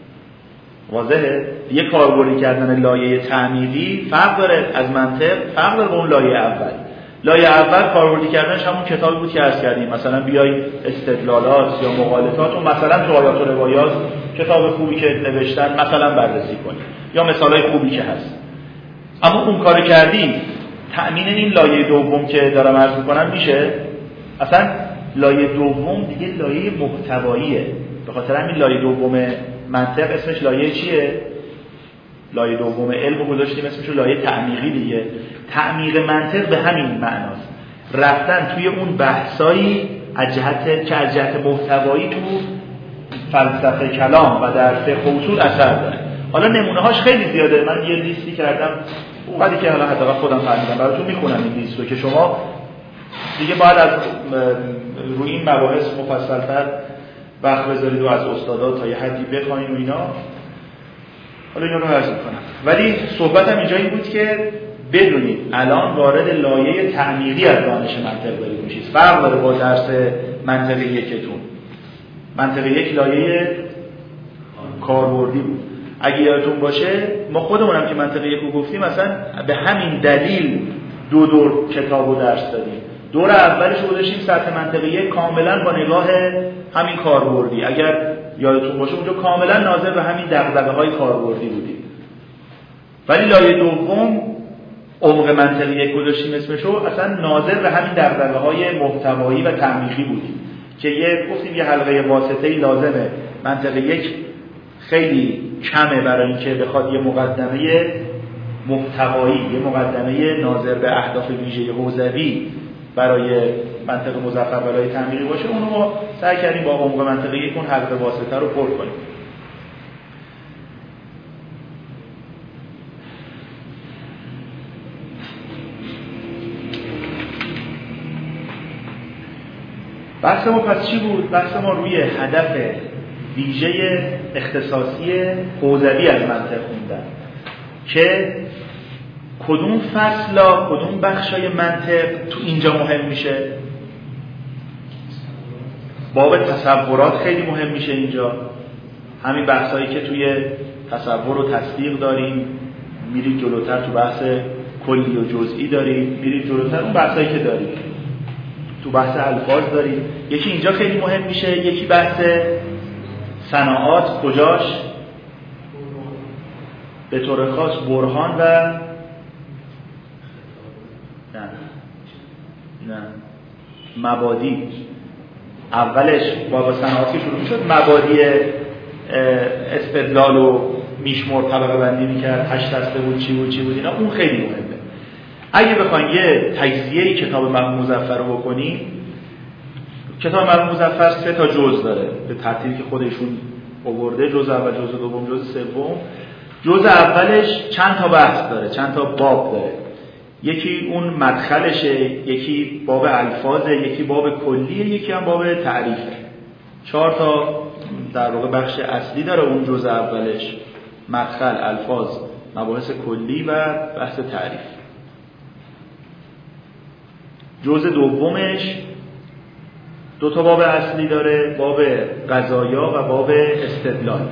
واضحه؟ یه کاربردی کردن لایه تعمیقی فرق داره از منطق، فرق داره با اون لایه اول. لایه اول کاربردی کردنش همون کتابی بود که عرض کردیم، مثلا بیای استدلالات یا مقالطات و مثلا تو آیات و روایات کتاب خوبی که نوشتن مثلا بررسی کنی یا مثالای خوبی که هست. اما اون کار کردی، تأمین این لایه دوم که دارم عرض میکنم میشه. اصلا لایه دوم دیگه لایه محتواییه. به خاطر همین لایه دوم منطق اسمش لایه چیه؟ لایه دوم علم گذاشتیم اسمش لایه تعمیقی دیگه. تعمیق منطق به همین معناست، رفتن توی اون بحثایی از جهت محتوایی تو فلسفه کلام و در فقه اصول اثر داره. حالا نمونه هاش خیلی زیاده، من یه لیستی کردم اونقدری که حالا حداقل خودم فهمیدم براتون میخونم این لیستو که شما دیگه باید از روی این مباحث مفصل‌تر وقت بذارید و از استادا تا یه حدی بخواین و اینا. حالا اینا رو عرض می‌کنم، ولی صحبتم اینجا این بود که بدونید الان وارد لایه تعمیقی از دانش منطق دارید میشید. فرق داره با درس منطق یکتون. منطق یک لایه کاربردی بود. اگه یادتون باشه ما خودمونم که منطق یک رو گفتیم مثلا به همین دلیل دو دور کتابو درس دادیم. دور اولش رو گذاشتیم سطح منطق یک کاملا با نگاه همین کاربردی. اگر یادتون باشه اونجا کاملا ناظر به همین دغدغه‌های کاربردی بودیم. ولی لایه دوم عمق منطق یک گذاشتیم اسمشو، اصلا ناظر به همین دغدغه‌های محتوایی و تعمیقی بودیم که گفتیم یه حلقه واسطه‌ای لازمه. منطق یک خیلی کمه برای اینکه بخواد یه مقدمه محتوایی، یه مقدمه ناظر به اهداف ویژه حوزوی برای منطق مظفر برای تعمیقی باشه. اونو ما سعی کردیم با عمق منطقی یک اون حلقه واسطه رو پر کنیم. بحث ما پس چی بود؟ بحث ما روی هدف ویژه اختصاصی حوزوی از منطق خوندن که کدوم فصلا کدوم بخشای منطق تو اینجا مهم میشه. باب تصورات خیلی مهم میشه اینجا، همین بحثایی که توی تصور و تصدیق داریم، میرید جلوتر تو بحث کلی و جزئی داریم، میرید جلوتر اون بحثایی که داریم تو بحث الفاظ داریم. یکی اینجا خیلی مهم میشه، یکی بحث صناعات کجاش به طور خاص برهان و نه مبادی. اولش با صناعات که شروع میشد مبادی استدلال و میشمرد طبقه بندی میکرد، 8 دسته بود چی بود اینا، اون خیلی مهمه. اگه بخواین یه تجزیه کتاب مرحوم مظفر رو بکنیم، کتاب مرحوم مظفر 3 تا جزء داره به ترتیبی که خودشون آورده، جزء اول، جزء دوم، جزء سوم. جزء اولش چند تا بحث داره، چند تا باب داره. یکی اون مدخلشه، یکی باب الفاظه، یکی باب کلیه، یکی هم باب تعریفه. 4 تا در واقع بخش اصلی داره اون جزء اولش: مدخل، الفاظ، مباحث کلی و بحث تعریف. جزء دومش 2 تا باب اصلی داره: باب قضایا و باب استدلال.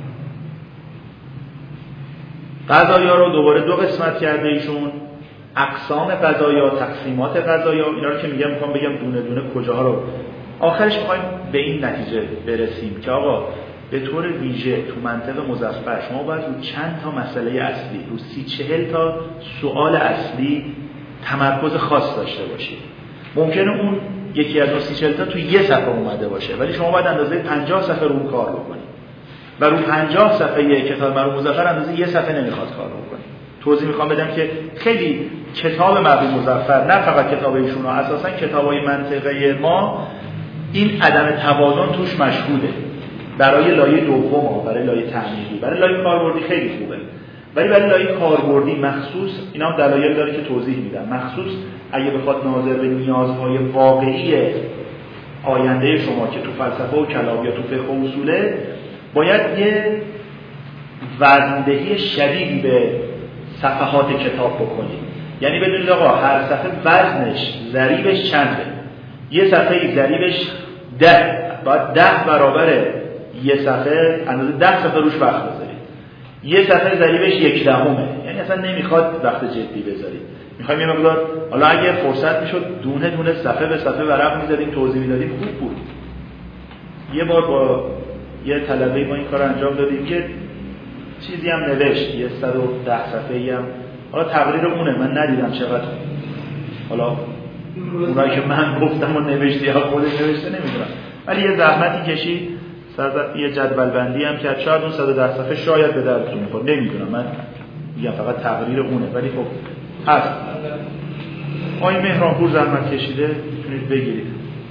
قضایا رو دوباره 2 قسمت کرده ایشون: اقسام قضایا، تقسیمات قضایا. اینا رو که میخوام بگم دونه دونه کجاها رو. آخرش میخوایم به این نتیجه برسیم که آقا به طور ویژه تو منطق مظفر شما باید رو چند تا مسئله اصلی، رو 30-40 تا سوال اصلی تمرکز خاص داشته باشید. ممکنه اون یکی از اون 30-40 تا تو یه صفحه اومده باشه، ولی شما باید اندازه 50 صفحه رو کار بکنید و رو 50 صفحه کتاب مرحوم مظفر اندازه یه صفحه نمیخواد کار بکنید. توضیح میخوام بدم که خیلی کتاب مرحوم مظفر، نه فقط کتاب ایشون، اساسا کتابای منطقه ما این عدم توازن توش مشهوده. برای لایه دوم، برای لایه تعمیقی، برای لایه کاربردی خیلی خوبه، ولی برای لایه کاربردی مخصوص اینا هم دلایل داره که توضیح میدم. مخصوص اگه بخواد ناظر به نیازهای واقعی آینده شما که تو فلسفه و کلام یا تو فقه و اصوله، باید یه وزندهی شدیدی به صفحات کتاب بکنید. یعنی بدونید آقا هر صفحه وزنش، ضریبش چنده. یه صفحه ضریبش 10، باید 10 برابر یه صفحه، اندازه 10 صفحه روش وقت بذارید. یه صفحه ضریبش 1/10، یعنی اصلا نمیخواد وقت جدی بذارید. میخوایم یه مقدار، حالا اگه فرصت میشد دونه دونه صفحه به صفحه ورق میزدیم، توضیح میدادیم، خوب بود. یه بار با یه طلبه ما این کار انجام دادیم که چیزی هم نوشت، یه 110 صفحه‌ای هم، حالا تقریر اونه، من ندیدم چقدر، حالا اونایی که من گفتم و نوشتی یا خودش نوشته نمیدونم، ولی یه زحمتی کشید، یه جدول بندی هم کرد. شاید اون 110 صفحه شاید به دردتون بخوره، نمیدونم، من میگم فقط تقریر اونه، ولی خب هست. آقای مهرانپور زحمت کشیده، میتونید بگیرید.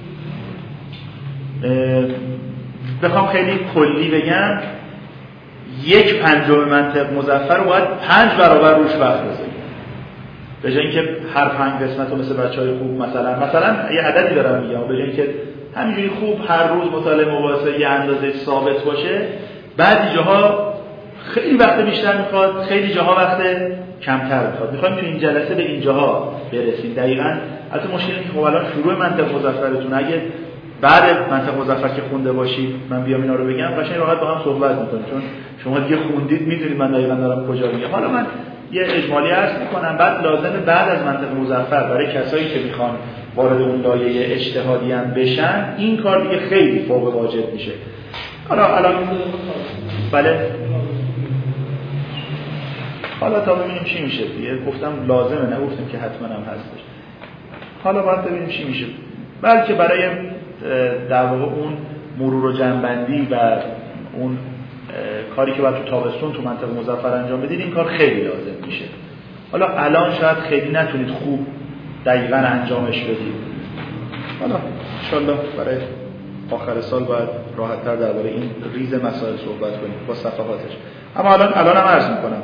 بخوام خیلی کلی بگم، 1/5 منطق مظفر رو باید 5 برابر روش وقت بذارید. به جای اینکه هر 5 قسمت رو مثل بچهای خوب مثلا یه عددی دارم میگم، به جای اینکه همینجوری خوب هر روز مطالعه مباحثه یه اندازه ثابت باشه، بعضی جاها خیلی وقت بیشتر میخواد، خیلی جاها وقت کمتر میخواد. میخوایم تو این جلسه به این جاها برسیم. دقیقاً البته مشکلی که خب الان شروع منطق مظفرتون، اگه بعد منطق مظفر که خونده باشید من بیام اینا رو بگم، قشنگ راحت با هم صحبت میکنیم، چون شما دیگه خوندید، میدونید من دقیقاً دارم کجا میگم. حالا من یه اجمالی عرض میکنم، بعد لازمه بعد از منطق مظفر برای کسایی که میخوان وارد اون لایه اجتهادی هم بشن، این کار دیگه خیلی فوق واجب میشه. حالا الان بله، حالا تا ببینیم چی میشه دیگه. گفتم لازمه، نگفتم که حتما هم هستش. حالا باید ببینیم چی میشه. بلکه برای در واقع اون مرور و جنبندی و اون کاری که باید تو تابستون تو منطقه مظفر انجام بدید، این کار خیلی لازم میشه. حالا الان شاید خیلی نتونید خوب دقیقاً انجامش بدید. حالا انشالله برای آخر سال باید راحت‌تر درباره این ریز مسائل صحبت کنیم با صفحاتش. اما الان هم عرض میکنم،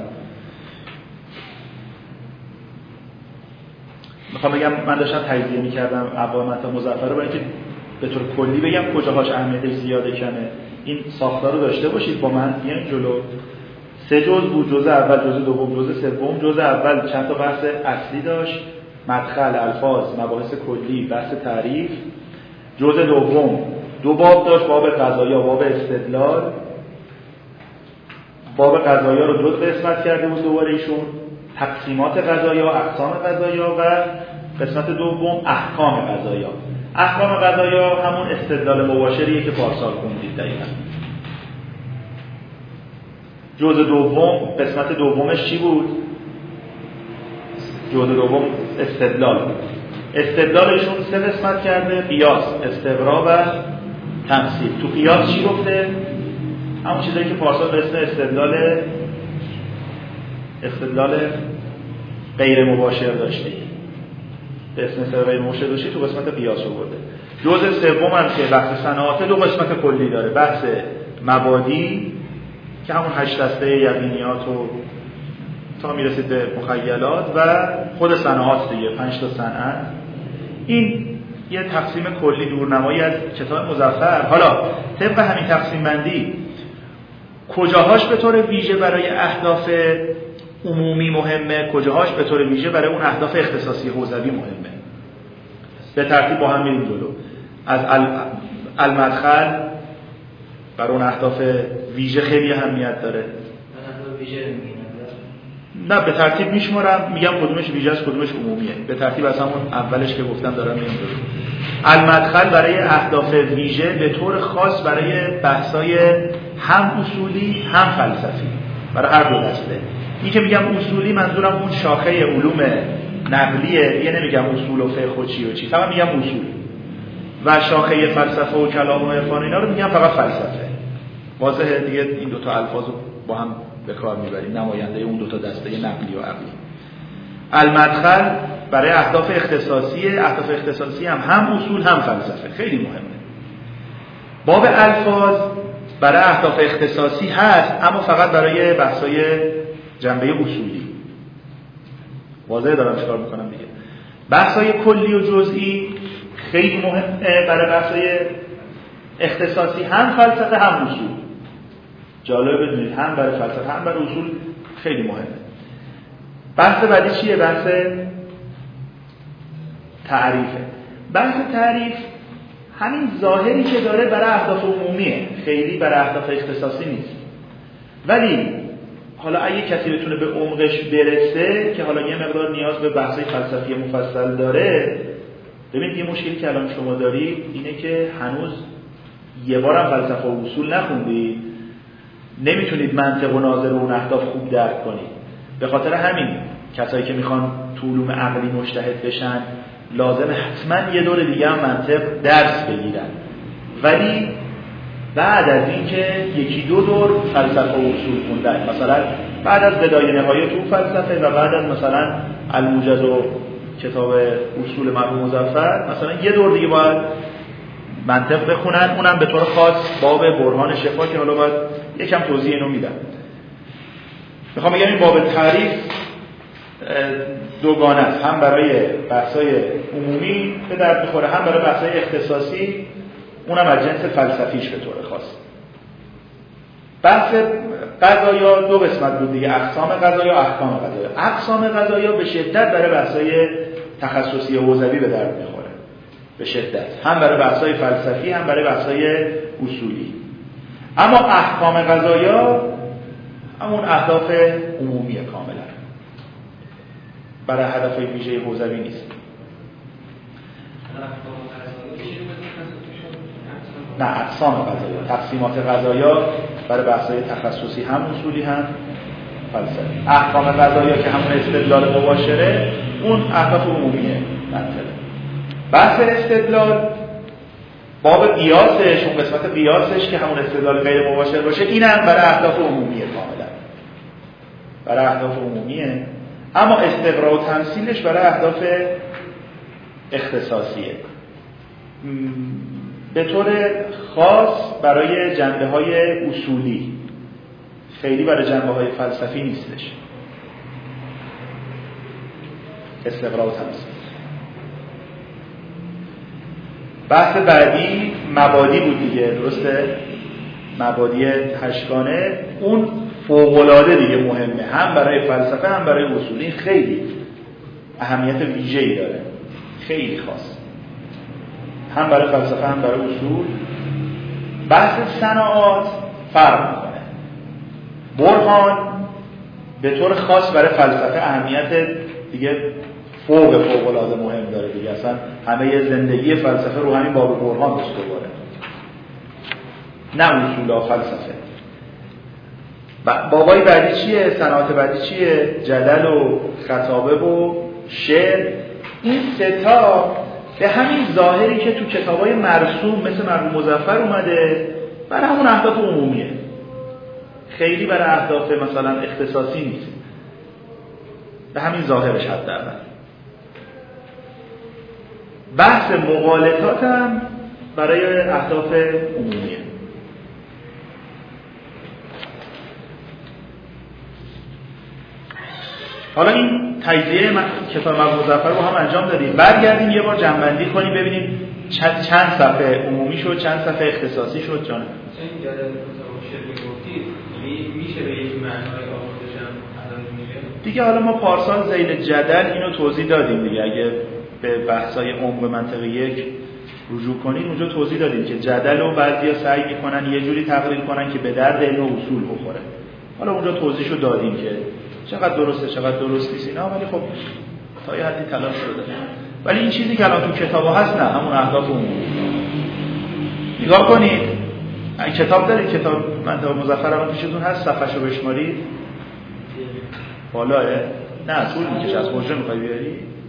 میخوام بگم من داشتم تجزیه میکردم ابواب منطق مظفر رو، برای اینکه به طور کلی بگم کجاهاش اهمیتش زیاده کمه، این ساختار رو داشته باشید با من. بیاین جلو. 3 جزء بود، جزء اول، جزء دوم، جزء سوم. جزء اول چند تا بحث اصلی داشت: مدخل، الفاظ، مباحث کلی، بحث تعریف. جزء دوم 2 باب داشت: باب قضایا، باب استدلال. باب قضایا رو 2 قسمت کرده بود دوباره ایشون: تقسیمات قضایا، اقسام قضایا و قسمت دوم احکام قضایا. احکام قضایا همون استدلال مباشریه که پارسال خوندید دقیقاً. جزء دوم قسمت دومش چی بود؟ جزء دوم استدلال بود. استدلالشون 3 قسمت کرده: قیاس، استقرا و تمثیل. تو قیاس چی گفته؟ همون چیزایی که پارسال به اسم استدلال غیر مباشر داشتی، به اسم استدلال غیر مباشر داشتی، تو قسمت قیاس رو برده. جزء سوم هم که بحث صنعات 2 قسمت کلی داره: بحث مبادی که همون 8 دسته یقینیات و تا میرسید به مخیلات و خود صنعات دیگه 5 تا صنعت. این یه تقسیم کلی دورنمایی از کتاب مظفر. حالا طبق همین تقسیم بندی کجاهاش به طور ویژه برای اهداف عمومی مهمه، کجاهاش به طور ویژه برای اون اهداف اختصاصی حوزوی مهمه. به ترتیب با هم میریم جلو. از المدخل برای اون اهداف ویژه خیلی اهمیت داره. نه به ترتیب میشمارم، میگم کدومش ویژه است کدومش عمومیه. به ترتیب از همون اولش که گفتم دارم میام جلو. المدخل برای اهداف ویژه، به طور خاص برای بحث‌های هم اصولی هم فلسفی، برای هر دو دسته. این که میگم اصولی منظورم اون شاخه علوم نقلیه، یه نمیگم اصول و فقه و چی و چی، فقط میگم اصول. و شاخه فلسفه و کلام و عرفان اینا رو میگم فقط فلسفه. واضحه دیگه، این 2 تا الفاظ رو با هم به کار میبریم، نماینده اون 2 تا دسته نقلی و عقلی. المدخل برای اهداف اختصاصی، اهداف اختصاصی هم اصول هم فلسفه، خیلی مهمه. باب الفاظ برای اهداف اختصاصی هست اما فقط برای بحث‌های جنبه اصولی. واضحه دارم چیکار میکنم دیگه. بحث‌های کلی و جزئی خیلی مهمه برای بحث‌های اختصاصی، هم فلسفه هم اصول. جالب بدونید هم برای فلسفه هم برای اصول خیلی مهمه. بحث بعدی چیه؟ بحث تعریفه. بحث تعریف همین ظاهری که داره برای اهداف عمومیه، خیلی برای اهداف اختصاصی نیست. ولی حالا اگه کسی بتونه به عمقش برسه که حالا یه مقدار نیاز به بحث‌های فلسفی مفصل داره، ببینید یه مشکلی که الان شما دارید اینه که هنوز یه بارم فلسفه و اصول نخوندید، نمیتونید منطق و ناظر و اون اهداف خوب درک کنید. به خاطر همین کسایی که میخوان تو علوم عقلی مجتهد بشن لازم حتما یه دور دیگه هم منطق درس بگیرن، ولی بعد از اینکه 1-2 دور فلسفه و اصول خوندن، مثلا بعد از بدایه نهایه تو فلسفه و بعد از مثلا الموجز و کتاب اصول مرحوم مظفر، مثلا یه دور دیگه باید منطق بخونن، اونم به طور خاص باب برهان شفا که حالا باید یکم توضیح اینو میدم. میخوام بگم این باب تعریف دوگانه است، هم برای بحث‌های عمومی به درد می‌خوره، هم برای بحث‌های اختصاصی، اونم از جنس فلسفیش به طور خاص. بحث قضایا 2 قسمت بود دیگه: اقسام قضایا، احکام قضایا. اقسام قضایا به شدت برای بحث‌های تخصصی حوزوی به درد می‌خوره، به شدت، هم برای بحث‌های فلسفی هم برای بحث‌های اصولی. اما احکام قضایا همون اهداف عمومی کاملا، برای هدفهای ویژه حوزوی نیست. نه، اقسام قضایا، تقسیمات قضایا برای بحث‌های تخصصی هم اصولی هم فلسفی. احکام قضایا که همون استدلال مباشره، اون اهداف عمومیه منطقه. بحث استدلال باب قیاسش، اون قسمت قیاسش که همون استدلال غیر مباشر باشه، اینم برای اهداف عمومیه کاملا، برای اهداف عمومیه. اما استقرا و تمثیلش برای اهداف اختصاصیه، به طور خاص برای جنبه‌های اصولی، خیلی برای جنبه‌های فلسفی نیستش. استقرا و تمثیل. بحث بعدی مبادی بود دیگه، درسته؟ مبادی هشتگانه اون فوق‌العاده دیگه مهمه، هم برای فلسفه هم برای اصول. این خیلی اهمیت ویژه‌ای داره، خیلی خاص، هم برای فلسفه هم برای اصول. بحث صناعات فرق میکنه. برهان به طور خاص برای فلسفه اهمیت دیگه فوق‌العاده مهم داره دیگه، اصلا همه زندگی فلسفه رو همین باب برهان استواره، نه اصول فلسفه. بابای بعدی چیه؟ صناعت بعدی چیه؟ جدل و خطابه و شعر. این سه تا به همین ظاهری که تو کتابای مرسوم مثل مرحوم مظفر اومده برای همون اهداف عمومیه، خیلی برای اهداف مثلا اختصاصی نیست، به همین ظاهرش حداقل. بحث مغالطات هم برای اهداف عمومیه. حالا این تجزیه کتاب مرحوم مظفر رو هم انجام دادیم، برگردیم یه بار جمع‌بندی کنیم ببینیم چند صفحه عمومی شد، چند صفحه اختصاصی شد. جان این جدل میشه به یک معنای آوردش هم عدد میشه دیگه. حالا ما پارسال ذیل جدل اینو توضیح دادیم دیگه، اگه به بحث‌های عمق منطقه یک رجوع کنید اونجا توضیح دادیم که جدل رو بعضیا سعی می‌کنن یه جوری تقریر کنن که به درد علم و اصول بخوره. حالا اونجا توضیحشو دادیم که چقدر درسته چقدر درست نیست اینا، ولی خب تا یه حدی تلاش شده. ولی این چیزی که الان تو کتابا هست نه، همون اهداف عمومی. نگاه کنید، این کتاب دارید، کتاب منطق مظفر الان پیشتون هست، صفحه‌شو بشمارید بالاه. نه طول میکشه، از حجره میخوای بیاری؟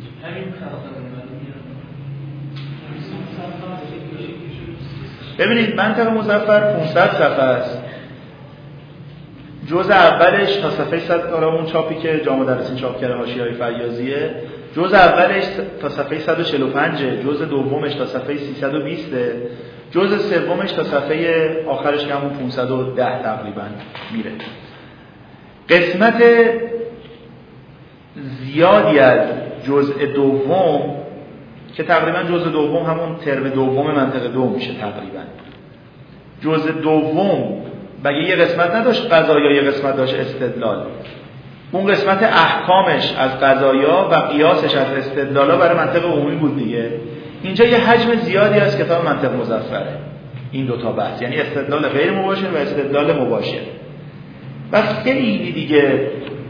ببینید منطق مظفر 500 صفحه است. جزء اولش تا صفحه 100 اون چاپی که جامعه مدرسین چاپ کرده حاشیه‌های فیاضیه، جزء اولش تا صفحه 145، جزء دومش تا صفحه 320، جزء سومش تا صفحه آخرش که همون 510 تقریبا میره. قسمت زیادی از جزء دوم که تقریبا جزء دوم همون ترم دوم منطقه دوم میشه تقریبا. جزء دوم مگه یه قسمت نداشت قضایا، یه قسمت داشت استدلال. اون قسمت احکامش از قضایا و قیاسش از استدلالا برای منطق عمومی بود دیگه. اینجا یه حجم زیادی از کتاب منطق مظفره این دوتا بحث، یعنی استدلال غیر مباشر و استدلال مباشر. و خیلی دیگه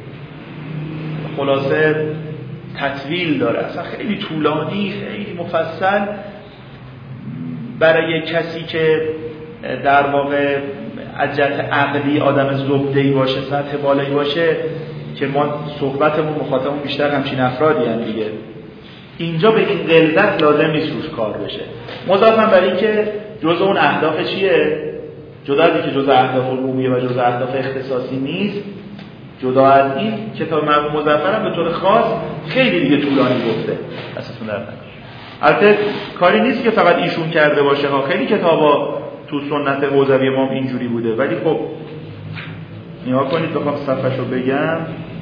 خلاصه تطویل داره، اصلا خیلی طولانی، خیلی مفصل برای کسی که در واقع از جهت عقلی آدم زبده‌ای باشه، سطح بالایی باشه، که ما صحبتمون مخاطبمون بیشتر همچین افرادی هستن دیگه. اینجا به این غلظت لازم نیست روش کار بشه. مضافاً برای اینکه جزء اون اهداف چیه، جدا از اینکه جزء اهداف عمومیه و جزء اهداف اختصاصی نیست، جدا از این کتاب مرحوم مظفر هم به طور خاص خیلی دیگه طولانی گفته. اساساً در البته کاری نیست که فقط ایشون کرده باشه ها، خیلی کتابا تو سنت حوزوی ما اینجوری بوده. ولی خب نگاه کنید، بخوام صفحه‌شو بگم،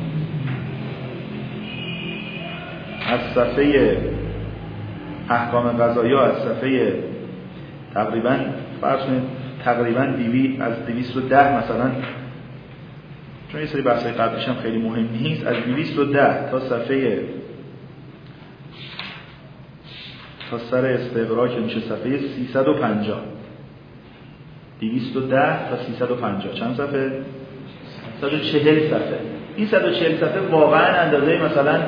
از صفحه احکام قضایا، از صفحه تقریبا فرض کنید تقریبا 210 مثلا، چون یه سری بحث‌های قبلیش هم خیلی مهم نیست، از 210 تا صفحه تا سر استقرا که میشه صفحه 350، 210 تا 350 چند صفحه؟ 140 صفحه. این 140 صفحه واقعا اندازه مثلا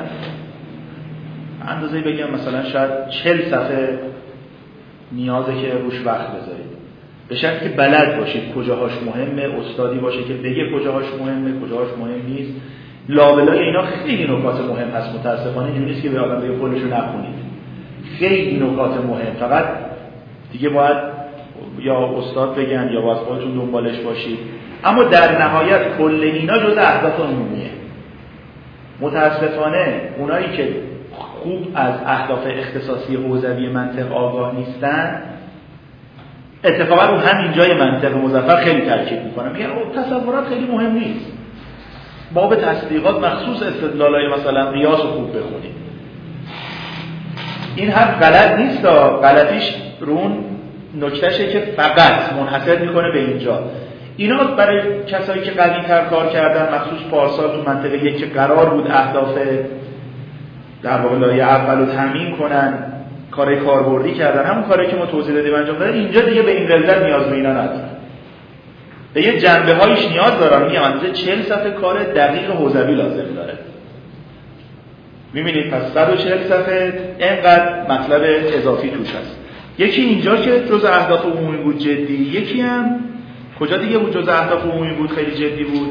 بگم مثلا شاید 40 صفحه نیازه که روش وقت بذارید، به شرطی که بلد باشید کجاهاش مهمه، استادی باشه که بگه کجاهاش مهمه کجاهاش مهم نیست. لابلای اینا خیلی نکات مهم هست، متاسفانه اینجوری نیست که به آدم بگه کلشو نخونید، خیلی نکات مهم، فقط دیگه باید یا استاد بگن یا باید خودتون دنبالش باشید. اما در نهایت کل اینا جزء اهداف عمومیه. متاسفانه اونایی که خوب از اهداف اختصاصی حوزوی منطق آگاه نیستن، اتفاقا رو همین جای منطق مظفر خیلی تاکید میکنن، میگن تصورات خیلی مهم نیست، باب تصدیقات مخصوص استدلالای مثلا قیاس رو خوب بخونید. این هم غلط نیست، غلطیش رون نکتهشه که فقط منحصر میکنه به اینجا. اینا برای کسایی که قوی‌تر کار کردن، مخصوص پارسال تو منطقه یک که قرار بود اهداف در واقع لایه اولو تامین کنن، کار کاربردی کردن، همون کاری که ما توضیح دادیم انجام دادن. اینجا دیگه به این غلظت نیاز به اینا ندارن، به یه جنبه‌هایش نیاز دارن. میگم اندازه 40 صفحه کار دقیق حوزوی لازم داره. می‌بینید پس 140 صفحه اینقدر مطلب اضافی توش هست. یکی اینجا که جزء اهداف عمومی بود جدی، یکی هم کجا دیگه بود جزء اهداف عمومی بود خیلی جدی بود؟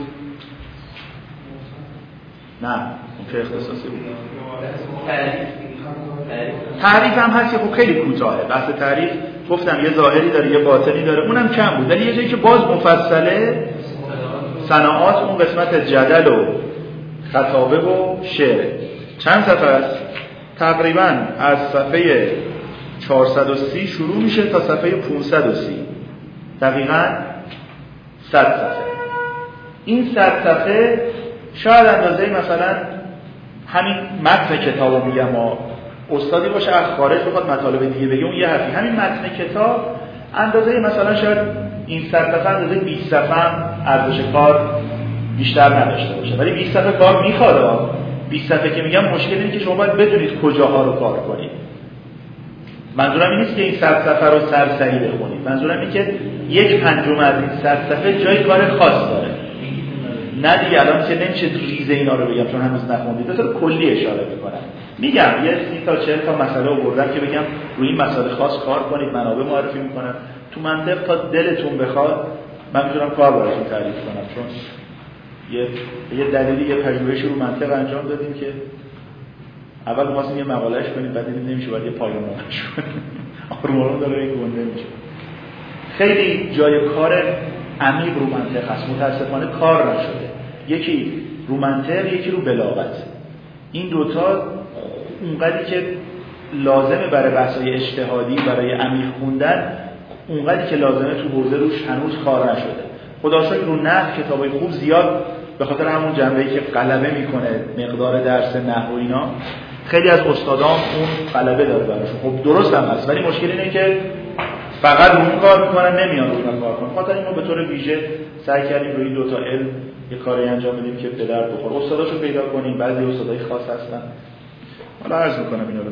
نه اون که اختصاصی بود. تعریف هم هست که خب خیلی کوتاهه. بحث تعریف گفتم یه ظاهری داره یه باطنی داره، اونم کم بود. ولی یه جایی که باز مفصله صناعات، اون قسمت جدل و خطابه و شعر. چند صفحه است؟ تقریبا از صفحه 430 شروع میشه تا صفحه 530، دقیقاً 100 صفحه. این 100 صفحه شاید اندازه مثلا همین متن کتابو میگم، ما استادی باشه از خارج بخواد مطالب دیگه بگه اون یه حرفی، همین متن کتاب اندازه مثلا شاید این 100 صفحه اندازه 20 صفحه هم ارزش کار بیشتر نداشته باشه. ولی 20 صفحه کار میخواد. 20 صفحه که میگم مشکل اینه که شما باید بدونید کجاها رو کار کنید. منظورم این نیست که این 100 صفحه رو سرسری بخونید، منظورم اینه که 1/5 از این 100 صفحه جای کار خاص داره. نه دیگه الان که نمیشه ریزه اینا رو بگم چون هنوز نخوندید، به طور کلی اشاره میکنم. میگم یه 30 تا 40 تا مسئله آوردم که بگم روی این مسئله خاص کار کنید، منابع معرفی میکنم تو منطق تا دلتون بخواد من میتونم کار براتون تعریف کنم، چون یه دلیلی یه پژوهشی رو منطق انجام دادیم که اول می‌خواستیم یه مقالهش کنیم، بعد دیدیم نمیشه، بعد یه پایان‌نامه‌اش کنیم. آروم داره گنده میشه. خیلی جای کار عمیق رو منطق هست، متاسفانه کار نشده. یکی رو منطق، یکی رو بلاغت. این دوتا اونقدری که لازمه برای بحث‌های اجتهادی، برای عمیق خوندن، اونقدری که لازمه تو حوزه روش هنوز کار نشده. خدا شکر رو نحو کتابای خوب زیاد، به خاطر همون جنبه‌ای که غلبه میکنه مقدار درس نحو و اینا، خیلی از استادان اون غلبه داره براشون. خب درست هم هست، ولی مشکل اینه که فقط اون کار میکنن، نمیان اون کار کنن. خاطر این ما به طور ویژه سعی کردیم روی دو تا علم یه کاری انجام بدیم که به درد بخوره. استاداشو پیدا کنیم، بعضی استادای خاص هستن. حالا عرض میکنم اینا رو.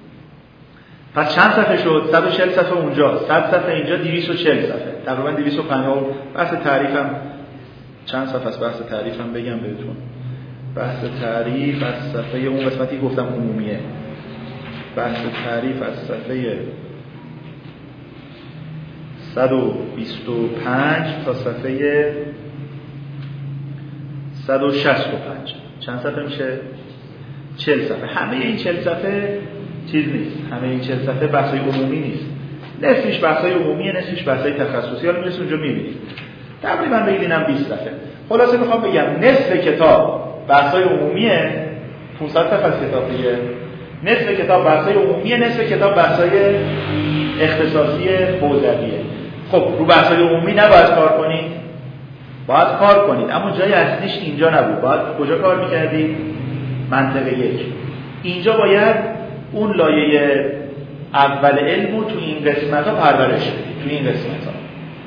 پس چند صفحه شد؟ 140 صفحه اونجا، 100 صفحه اینجا، 240 صفحه. تقریبا 250. بحث تعریفم چند صفحه است؟ بحث تعریفم بگم بهتون. بحث تعریف از صفحه اون قسمتی گفتم عمومیه. بحث تعریف از صفحه 125 تا صفحه 165. چند صفحه میشه؟ 40 صفحه. همه این 40 صفحه چیز نیست. همه این 40 صفحه بحثای عمومی نیست. نصفش بحثای عمومیه، نصفش بحثای تخصصی. حالا میرسه اونجا میبینید. تقریبا بگید اینم 20 صفحه. خلاصه میخوام بگم نصف کتاب بحثای عمومیه، 500 صفحه از کتاب دیگه. نصف کتاب بحثای عمومیه، نصف کتاب بحثای اختصاصی حوزویه. خب رو بحثای عمومی نباید کار کنید؟ باید کار کنید، اما جای اصلیش اینجا نبود. باید کجا کار میکردید؟ منطقه 1. اینجا باید اون لایه اول علم رو تو این قسمت ها پرورش بدید. تو این قسمت ها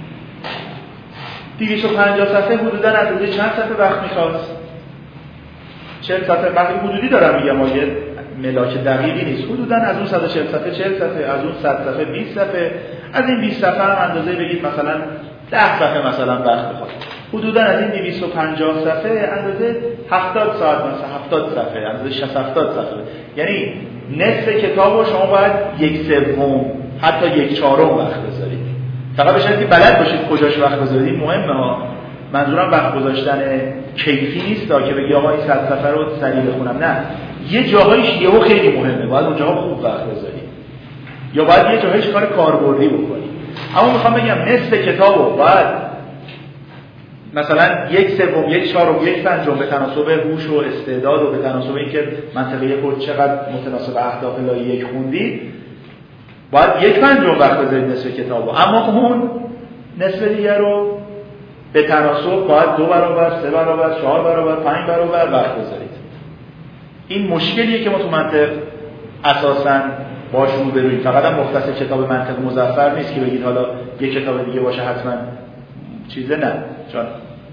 250 صفحه حدودا از روی چند صفحه وقت میخواد؟ 40 صفحه. وقتی حدودی دارم میگم، ما یه ملاک دقیقی نیست. حدودا از اون 140 صفحه 40 صفحه، از اون 100 صفحه 20 صفحه، از این 20 صفحه هم اندازه بگید مثلا 10 صفحه مثلا وقت میخواد. حدودا از این 250 صفحه اندازه 70 ساعت، مثلا 70 صفحه، اندازه 60 70 صفحه. یعنی نصف کتابو شما باید 1/3 حتی 1/4 وقت بذارید. فقط بشه که بلد باشید کجاش وقت بذارید. مهمه ها. منظورم وقت گذاشتن کیفی نیست که بگی آقا این 100 صفحه رو سریع بخونم. نه، یه جاهایش یهو خیلی مهمه، باید اونجاها خوب وقت بذارید، یا باید یه جاهایش کار کاربردی بکنید. اما میخوام بگم نصف کتابو باید مثلا 1/3 1/4 1/5 به تناسب هوش و استعداد و به تناسب اینکه منطقه 1 چقدر متناسب اهداف لایه 1 خوندید، باید 1/5 وقت بذارید نصف کتابو. اما اون نصف دیگه رو به تناسب باید 2 برابر، 3 برابر، 4 برابر، 5 برابر وقت بذارید. این مشکلیه که ما تو منطق اساساً باش روبرویم. فقط هم مختص کتاب منطق مظفر نیست که بگید حالا یک کتاب دیگه باشه حتما چیزه، نه چون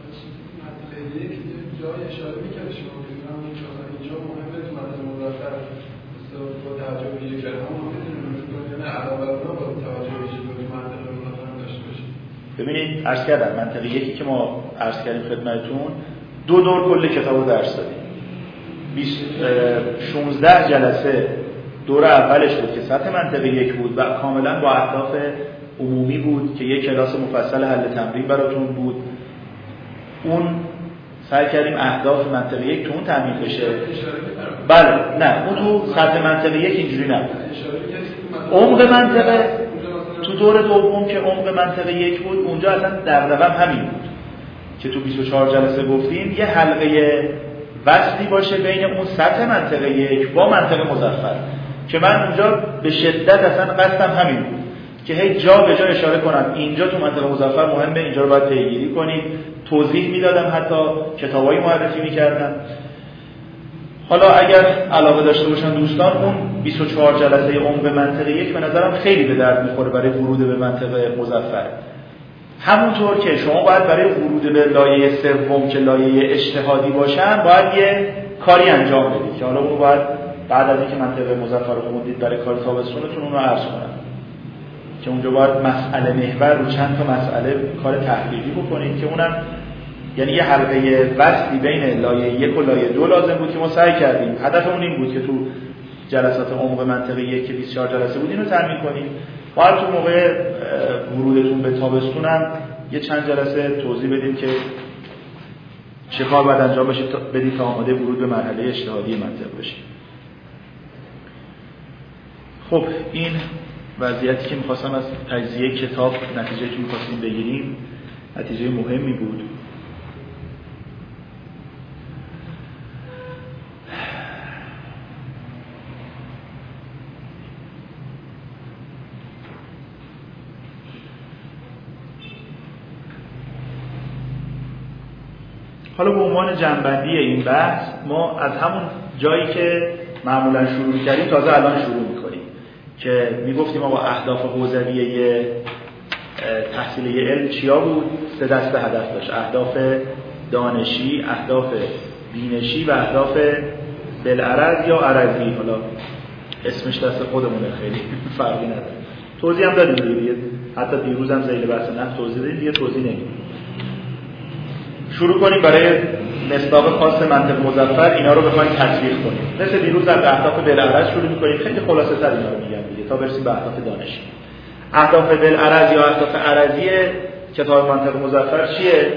جای اشاره می‌کنه شما می‌دونم اینجا مهمه تو منطق مظفر با توجه به یک کلمه نه علاوه بر اون با توجه به چیزی منطق مظفر داشته باشید. ببینید عرض کردم منطق یکی که ما عرض کردیم خدمتتون 2 دور کل کتابو درس دادیم. 16 جلسه دور اولش بود که سطح منطق یک بود و کاملا با اهداف عمومی بود که یک کلاس مفصل حل تمرین براتون بود. اون سعی کردیم اهداف منطق یک تو اون تامین بشه. بله نه اون تو سطح منطق یک اینجوری نبود. عمق منطقه تو دور دوم که عمق منطق یک بود اونجا اصلا دغدغه‌ام همین بود که تو 24 جلسه گفتیم یه حلقه وصلی باشه بین اون سطح منطق یک با منطق مظفر که من اونجا به شدت اصلا قصدم همین بود که هی جا به جا اشاره کنم اینجا تو منطق مظفر مهمه، اینجا رو باید پیگیری کنید، توضیح میدادم، حتی کتابایی معرفی میکردم. حالا اگر علاقه داشته باشن دوستان اون 24 جلسه عمق منطق یک به نظرم خیلی به درد میخوره برای ورود به منطق مظفر. همونطور که شما باید برای ورود به لایه سوم که لایه اجتهادی باشن باید یه کاری انجام بدید که حالا اون باید بعد از اینکه منطق مظفر رو خوندید برای کار تابستونتون اون رو عرض کنم که اونجا باید مسئله محور رو چند تا مسئله کار تحقیقی بکنید که اونم یعنی یه حلقه وصلی بین لایه 1 و لایه 2 لازم بود که ما سعی کردیم. هدفمون این بود که تو جلسات عمق منطق 1 که 24 جلسه بود اینو تامین کنیم. باید تو موقع ورودتون به تابستونم یه چند جلسه توضیح بدیم که چه کار باید انجام بشه بدید تا آماده ورود به مرحله اجتهادی منطق بشیم. خب این وضعیتی که می‌خواستم از تجزیه کتاب نتیجه‌ای که می‌خواستیم بگیریم نتیجه مهمی بود. حالا به عنوان جنبندی این بحث ما از همون جایی که معمولا شروع می‌کردیم تازه الان شروع می‌کنیم که میگفتیم ما با اهداف حوزویه تحصیلی علم چیا بود؟ 3 دسته هدف داشت: اهداف دانشی، اهداف بینشی و اهداف بالعرض یا عرضی. حالا اسمش دست خودمونه خیلی فرقی نداره. توضیح هم دادیم دیگه، حتی دیروز هم ذیل بحث نحو توضیح دادیم، دیگه توضیح نمیدیم. شروع کنیم برای مصداق خاص منطق مظفر اینا رو بخوایم تطبیق کنیم. مثل دیروز از اهداف بالعرض شروع می‌کنیم، خیلی خلاصه تر اینا رو میگم دیگه تا برسیم به اهداف دانشی. اهداف بالعرض یا اهداف عرضی کتاب منطق مظفر چیه؟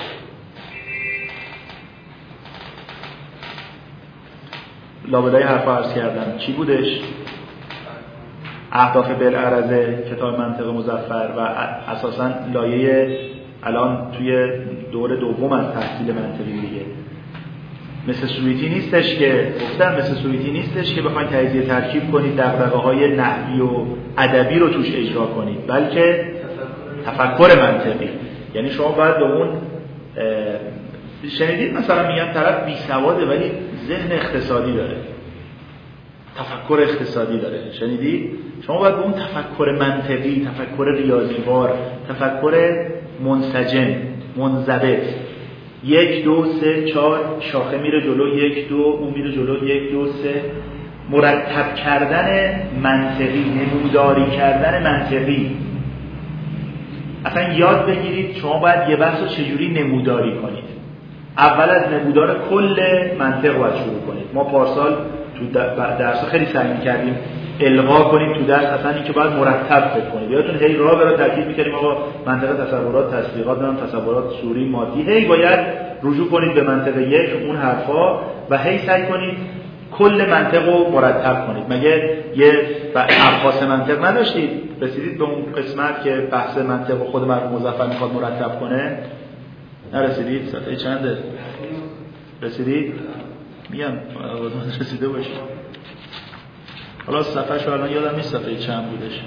لابلای حرفا عرض کردم چی بودش؟ اهداف بالعرض کتاب منطق مظفر و اساساً لایه الان توی دور دوم از تحصیل منطقی دیگه مثل سویتی نیستش که گفتم، مثل سویتی نیستش که بخواید تجزیه ترکیب کنید دغدغه‌های نحوی و ادبی رو توش اجرا کنید، بلکه تفکر منطقی. یعنی شما باید به اون شنیدید مثلا میگن طرف بی سواده ولی ذهن اقتصادی داره، تفکر اقتصادی داره، شنیدید؟ شما باید به اون تفکر منطقی، تفکر ریاضیوار، تفکر منسجم، منضبط، 1 2 3 4 شاخه میره جلو، 1 2 اون میره جلو، 1 2 3 مرتب کردن منطقی، نموداری کردن منطقی. اصلا یاد بگیرید شما باید یه بحث رو چجوری نموداری کنید. اول از نمودار کل منطق باید شروع کنید. ما پارسال تو درس‌ها خیلی سعی می‌کردیم القا کنیم تو درس اصلا این که باید مرتب فکر کنید. یادتون هی راه برای تاکید می‌کردیم آقا منطق تصورات، تصدیقات، تصورات صوری، مادی، هی باید رجوع کنید به منطق 1 اون حرفا و هی سعی کنید کل منطق رو مرتب کنید. مگه یه ابحاث منطق نداشتید؟ رسیدید به اون قسمت که بحث منطق خود مرحوم مظفر می‌خواد مرتب کنه؟ نرسیدید؟ صفحه چنده؟ رسیدید؟ میگم رسیده باشید. حالا صفحه شو الان یادم نیست صفحه چند بودش.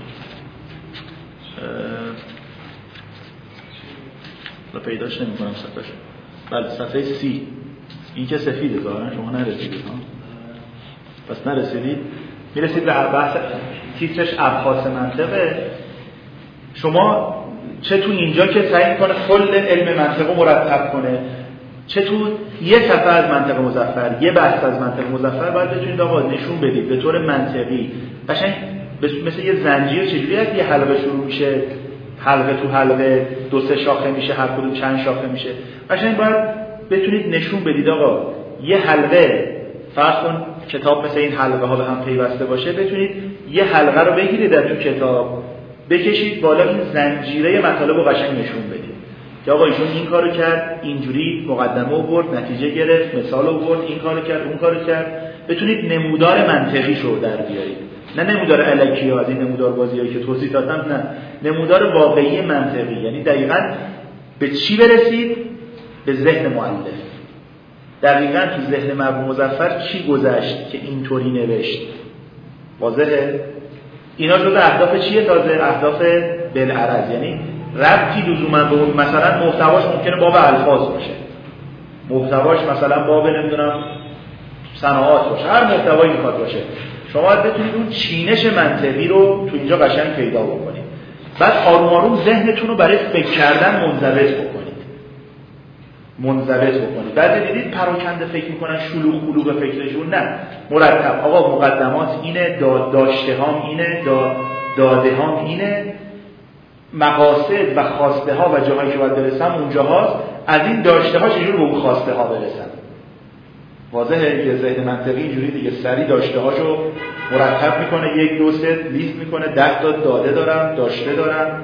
پیداش نمی‌کنم صفحه شو. بله صفحه 30. این که سفیده ظاهرا شما نرسیدید ها. پس نرسیدید. میرسید به بحث تیترش ابحاث منطقه، شما چه تو اینجا که سعی کنه کل علم منطقه مرتب کنه، چه تو یه صفحه از منطق مظفر، یه بحث از منطق مظفر باید بتونید آقا نشون بدید به طور منطقی قشنگ مثل یه زنجیر چجوری از یه حلقه شروع میشه، حلقه تو حلقه 2-3 شاخه میشه، هر کدوم چند شاخه میشه. قشنگ باید بتونید نشون بدید آقا یه حلقه، فرض کن کتاب مثل این حلقه ها به هم پیوسته باشه، بتونید یه حلقه رو بگیرید در تو کتاب بکشید بالا، این زنجیره مطالب رو قشنگ نشون بدید که آقا ایشون این کارو کرد، اینجوری مقدمه آورد، نتیجه گرفت، مثال آورد، این کارو کرد، اون کارو کرد. بتونید نمودار منطقی شو در بیارید، نه نمودار الکی ها از این نمودار بازیایی که توضیح دادم، نه نمودار واقعی منطقی. یعنی دقیقاً به چی برسید؟ به ذهن مؤلف. دقیقاً تو ذهن مرحوم مظفر چی گذشت که اینطوری نوشت. واضحه؟ اینا جزء اهداف چیه؟ تازه اهداف بالعرض، یعنی ربطی لزوما به اون، مثلا محتواش ممکنه باب الفاظ باشه، محتواش مثلا باب نمیدونم صناعات باشه، هر محتوایی میخواد باشه، شما باید بتونید اون چینش منطقی رو تو اینجا قشنگ پیدا بکنید. بعد آروم آروم ذهنتون رو برای فکر کردن منضبط بکنید. بعد دیدید پراکنده فکر میکنن، شلوغ قلوب فکرشون، نه، مرتب آقا مقدمات اینه، داشته هام اینه، داده هام اینه، مقاصد و خواسته ها و جاهایی که باید برسم اونجا هاست، از این داشته ها چجور به اون خواسته ها برسم. واضحه که ذهن منطقی اینجوری دیگه سری داشته هاشو مرتب میکنه، 1 2 3 لیست میکنه، 10 تا داده دارم، داشته دارم،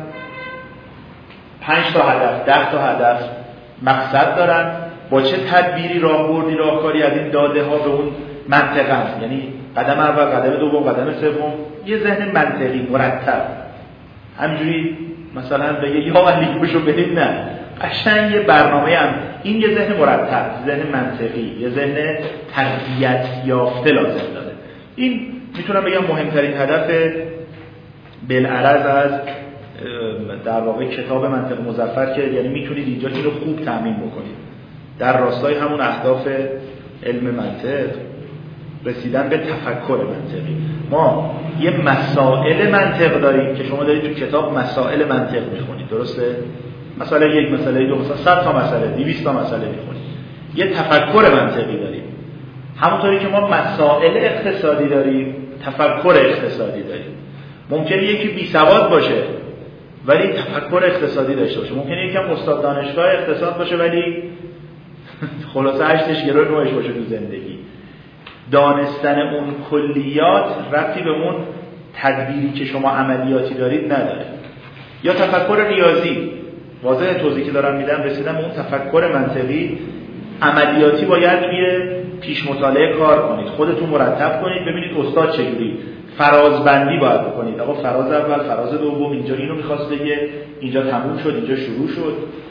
5 تا هدف، 10 تا هدف، مقصد دارن، با چه تدبیری راهبردی راهکاری از این داده ها به اون منطقه، یعنی قدم اول، قدم دوم، قدم سوم، یه ذهن منطقی مرتب. همینجوری مثلا بگه یا علیکوشو بدید، نه، قشنگ یه برنامه هم، این یه ذهن مرتب، ذهن منطقی، یه ذهن تربیت یافته لازم داره. این میتونم بگم مهمترین هدف بالعرض از در واقع کتاب منطق مظفر، که یعنی میتونید اینجا اینو خوب تامین بکنید در راستای همون اهداف علم منطق، رسیدن به تفکر منطقی. ما یه مسائل منطق داریم که شما دارید تو کتاب مسائل منطق میخونید، درسته؟ مسئله 1، مسئله 2، مثلا 100 تا مسئله، 200 تا مسئله میخونید. یه تفکر منطقی داریم. همونطوری که ما مسائل اقتصادی داریم، تفکر اقتصادی داریم. ممکنه یکی بی سواد باشه ولی تفکر اقتصادی داشته باشه، ممکنه یکم استاد دانشگاه اقتصاد باشه ولی خلاصه 8 گرو نوعش باشه تو زندگی. دانستن اون کلیات ربطی به اون تدبیری که شما عملیاتی دارید نداره. یا تفکر ریاضی، واضح توضیحی که دارم میدم، رسیدن به اون تفکر منطقی عملیاتی باید توی پیش مطالعه کار کنید، خودتون مرتب کنید، ببینید استاد چجوری فرازبندی باید بکنید. آقا فراز اول، فراز دوم، اینجا اینو می‌خواست بگه، اینجا تموم شد، اینجا شروع شد.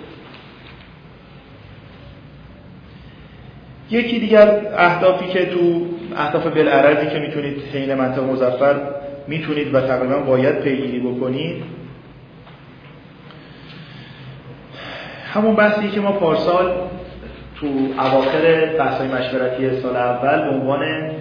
یکی دیگر اهدافی که تو اهداف بالعرضی که میتونید حین منطق مظفر میتونید و تقریبا باید پیگیری بکنید، همون بحثی که ما پارسال تو اواخر بحث‌های مشورتی سال اول به عنوان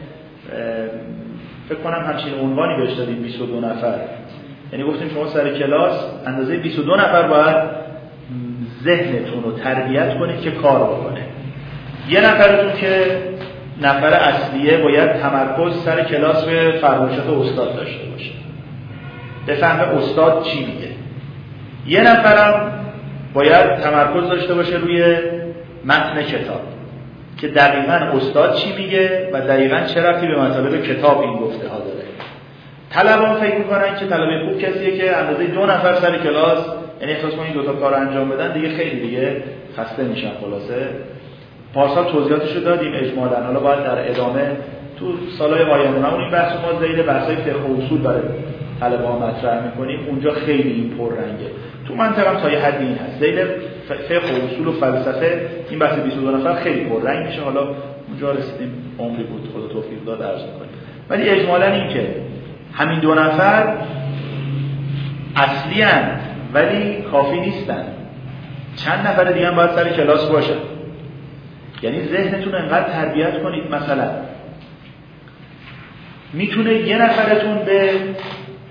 فکر کنم همچین عنوانی بهش دادیم 22 نفر، یعنی گفتیم شما سر کلاس اندازه 22 نفر باید ذهنتون رو تربیت کنید که کار بکنه. یه نفرتون که نفر اصلیه باید تمرکز سر کلاس به فرمایشات استاد داشته باشه، بفهمه استاد چی میگه. یه نفرم باید تمرکز داشته باشه روی متن کتاب که دقیقاً استاد چی میگه و دقیقاً چه ربطی به مطالب کتاب این گفته ها داره. طلبه‌ها فکر میکنن که طلبه خوب کسیه که اندازه 2 نفر سر کلاس، یعنی احساس کنید 2 تا کار انجام بدن دیگه خیلی دیگه خسته میشن. خلاصه پارسال توضیحاتشو دادیم اجمالاً، حالا باید در ادامه تو سالهای آینده این بحث ما زیر بحث‌های فقه اصول برای طلبه‌ها مطرح می‌کنیم، اونجا خیلی این پررنگه. تو منطقم تا یه حدی این هست، زیر فقه اصول و فلسفه این بحث 22 نفر خیلی پررنگ میشه. حالا اونجا رسیدیم عمری بود خدا توفیق داد عرض می‌کنیم، ولی اجمالاً این که همین 2 نفر اصلی هستند ولی کافی نیستن، چند نفر دیگه هم باید سر کلاس باشن. یعنی ذهنتون انقدر تربیت کنید، مثلا میتونه یه نفرتون به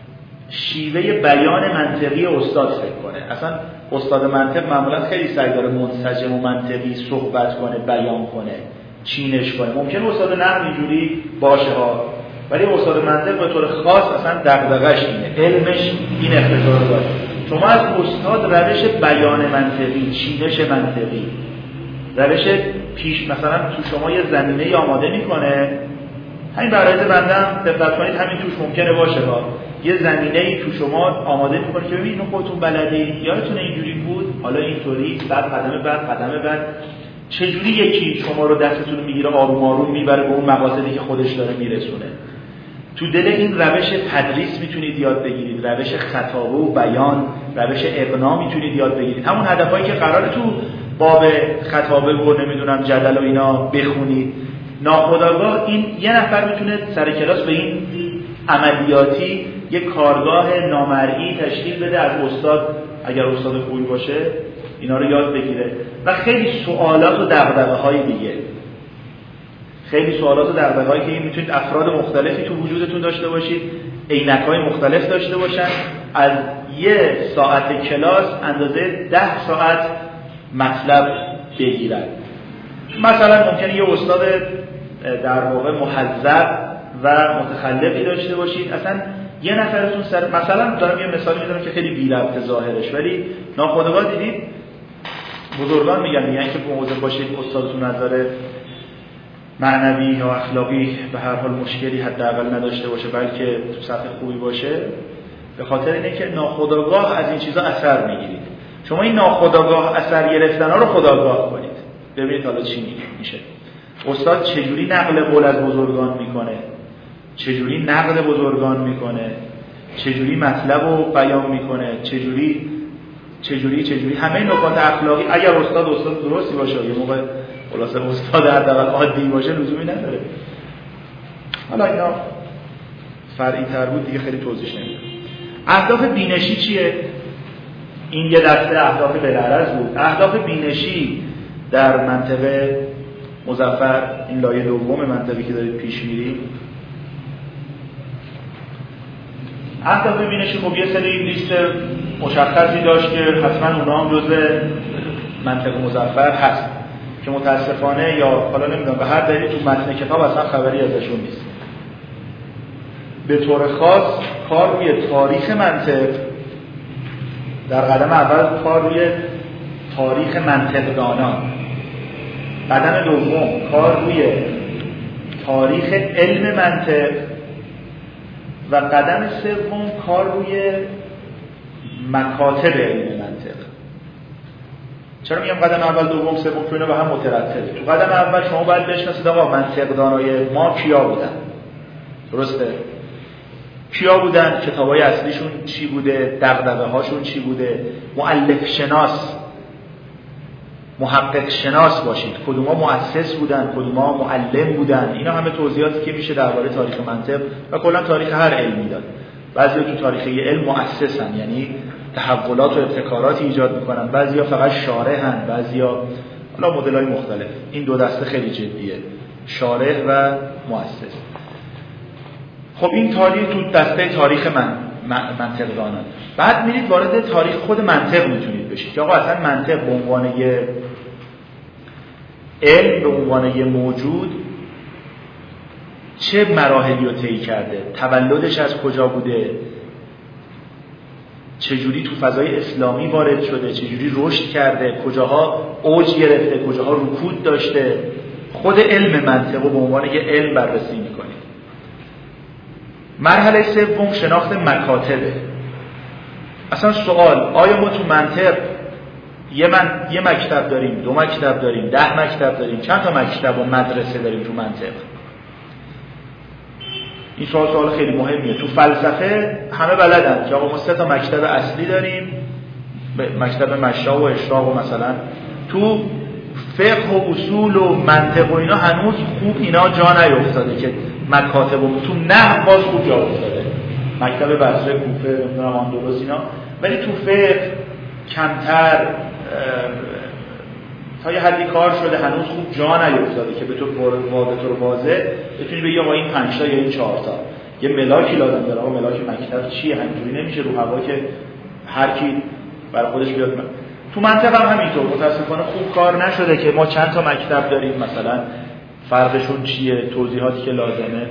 شیوه بیان منطقی استاد فکر کنه. اصلا استاد منطق معمولا خیلی سعی داره منسجم و منطقی صحبت کنه، بیان کنه، چینش کنه. ممکنه استاد نحو اینجوری باشه ها، ولی استاد منطق به طور خاص اصلا دغدغه‌اش اینه، علمش این اختصار داره. شما از استاد روش بیان منطقی، چینش منطقی، روش پیش مثلا تو شما یه زمینه آماده میکنه، همین برای بنده هم دقت کنید همین توش ممکنه باشه ها، یه زمینه‌ای تو شما آماده میکنه که ببین اینو خودتون بلدید، یادتونه اینجوری بود، حالا اینطوری، بعد قدم بعد چجوری یکی شما رو دستتون رو میگیره آروم آروم میبره به اون مقاصدی که خودش داره میرسونه. تو دل این روش تدریس میتونید یاد بگیرید، روش خطابه و بیان، روش اقناع میتونید یاد بگیرید. همون هدفایی که قراره تو باب خطابه و نمیدونم جدل و اینا بخونید، ناخودآگاه این یه نفر میتونه سر کلاس به این عملیاتی یه کارگاه نامرئی تشکیل بده از استاد، اگر استاد خوبی باشه اینا رو یاد بگیره. و خیلی سوالات و دغدغه‌های دیگه، خیلی سوالات و دغدغه‌هایی که این میتونید افراد مختلفی تو وجودتون داشته باشید، عینک‌های مختلف داشته باشن، از یه ساعت کلاس اندازه 10 ساعت مطلب بگیرن. مثلا ممکنه یه استاد در واقع محذب و متخلفی داشته باشید، اصلا یه نفرتون سر مثلا دارم یه مثال میزنم که خیلی بی ربط ظاهرش، ولی ناخودآگاه دیدید بزرگان میگن که مواظب باشید استادتون نظر معنوی یا اخلاقی به هر حال مشکلی حداقل نداشته باشه، بلکه تو سطح خوبی باشه. به خاطر اینه که ناخودآگاه از این چیزا اثر میگیرید. شما این ناخودآگاه اثر گرفتن‌ها رو خودآگاه کنید، ببینید حالا چی میشه. استاد چجوری نقل قول از بزرگان میکنه، چجوری نقد بزرگان میکنه، چجوری مطلب رو بیان میکنه، چجوری همه نکات اخلاقی. اگر استاد درستی باشه، یه موقع خلاصه استاد حداقل عادی باشه لزومی نداره. حالا اینا فرعی تر بود دیگه، خیلی توضیح نمیدم. اهداف بینشی چیه؟ این یه دسته اهداف بلعرض بود. اهداف بینشی در منطقه مظفر، این لایه دوم منطقی که دارید پیش میرید، اهداف بینشی خب یه سری لیست مشخصی داشت که حتما اونا هم جزء منطقه مظفر هست که متاسفانه یا حالا نمیدونم به هر دلیلی تو متن کتاب اصلا خبری ازشون نیست. به طور خاص کار روی تاریخ منطق، در قدم اول کار روی تاریخ منطقدانان، قدم دوم کار روی تاریخ علم منطق و قدم سوم کار روی مکاتب علم منطق. چرا میگم قدم اول دوم سوم؟ چون اینا به هم مترتبه. تو قدم اول شما باید بشناسید آقا منطقدانای ما کیا بودن، درسته؟ کیا بودن، کتابای اصلیشون چی بوده، دغدغه هاشون چی بوده، مؤلف شناس، محقق شناس باشید، کدوما مؤسس بودن، کدوما معلم بودن. اینا همه توضیحاتی که میشه درباره تاریخ منطق و کلا تاریخ هر علمی داد. بعضیا تو تاریخ یه علم مؤسسن، یعنی تحولات و ابتکاراتی ایجاد میکنن، بعضیا فقط شارحن، بعضیا حالا مدل‌های مختلف. این دو دسته خیلی جدیه، شارح و مؤسس. خب این تاریخ تو دسته تاریخ منطقدانان. بعد میرید وارد تاریخ خود منطق میتونید بشید که آقا اصلا منطق به عنوان یه علم، به عنوان یه موجود چه مراحلی رو طی کرده، تولدش از کجا بوده، چجوری تو فضای اسلامی وارد شده، چجوری رشد کرده، کجاها اوج گرفته، کجاها رکود داشته. خود علم منطق رو به عنوان یه علم بررسی میکنید. مرحله سوم شناخت مکاتبه. اصلا سوال، آیا ما تو منطق یه مکتب داریم، 2 مکتب داریم، 10 مکتب داریم، چند تا مکتب و مدرسه داریم تو منطق؟ این سوال خیلی مهمیه. تو فلسفه همه بلدن که آقا ما 3 تا مکتب اصلی داریم، مکتب مشا و اشراق و مثلا. تو فقه و اصول و منطق و اینا هنوز خوب اینا جا نیفتاده که مکاتب و تو نحو باز خوب جا افتاده، مکتب بصره، کوفه، نمیدونم اندلس اینا. ولی تو فقه کمتر، تا یه حدی کار شده، هنوز خوب جا نیفتاده که به تو واضح بتونی بگی آقا این 5 تا یا این 4 تا. یه ملاکی لازم داره. آقا ملاک مکتب چیه؟ همینجوری نمیشه رو هوا که هر کی برای خودش بیاد. تو منطق هم همینطور متاسفانه خوب کار نشده که ما چند تا مکتب داریم، مثلا فرقشون چیه، توضیحاتی که لازمه.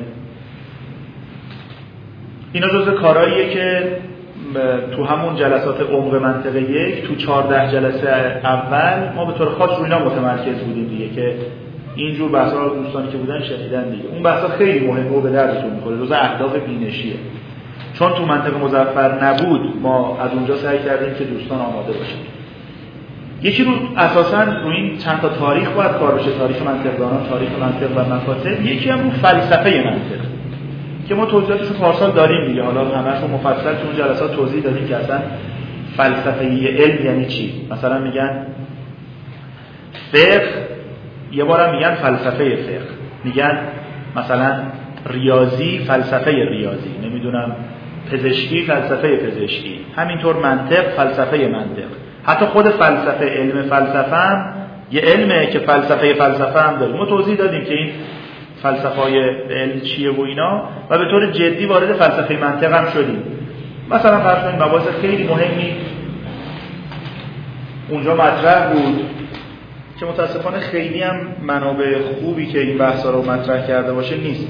اینا جزء کارهاییه که تو همون جلسات عمق منطقه یک تو 14 جلسه اول ما به طور خاص روی اینا متمرکز بودیم دیگه، که اینجور بحثا رو دوستانی که بودن شنیدن دیگه. اون بحثا خیلی مهمه و به دردتون می‌خوره، جزء اهداف بینشیه. چون تو منطق مظفر نبود، ما از اونجا سعی کردیم که دوستان آماده باشن. یکی رو اساساً روی این چند تا تاریخ باید کار بشه، تاریخ منطقدانان، تاریخ منطق و مکاتب. یکی هم رو فلسفه منطق که ما توضیحاتشو پارسال داریم دیگه، حالا همه‌شو مفصل تو اون جلسات توضیح دادیم که اصلا فلسفه علم یعنی چی. مثلا میگن فقه، یه بارم میگن فلسفه فقه، میگن مثلا ریاضی فلسفه ریاضی، نمیدونم پزشکی فلسفه پزشکی، همینطور منطق فلسفه منطق. حتی خود فلسفه، علم فلسفه هم یه علمه که فلسفه هم داریم. ما توضیح دادیم که این فلسفه‌های علم چیه و اینا، و به طور جدی وارد فلسفه منطق هم شدیم. مثلا فرض کنید مباحث خیلی مهمی اونجا مطرح بود که متاسفانه خیلی هم منابع خوبی که این بحثا رو مطرح کرده باشه نیست.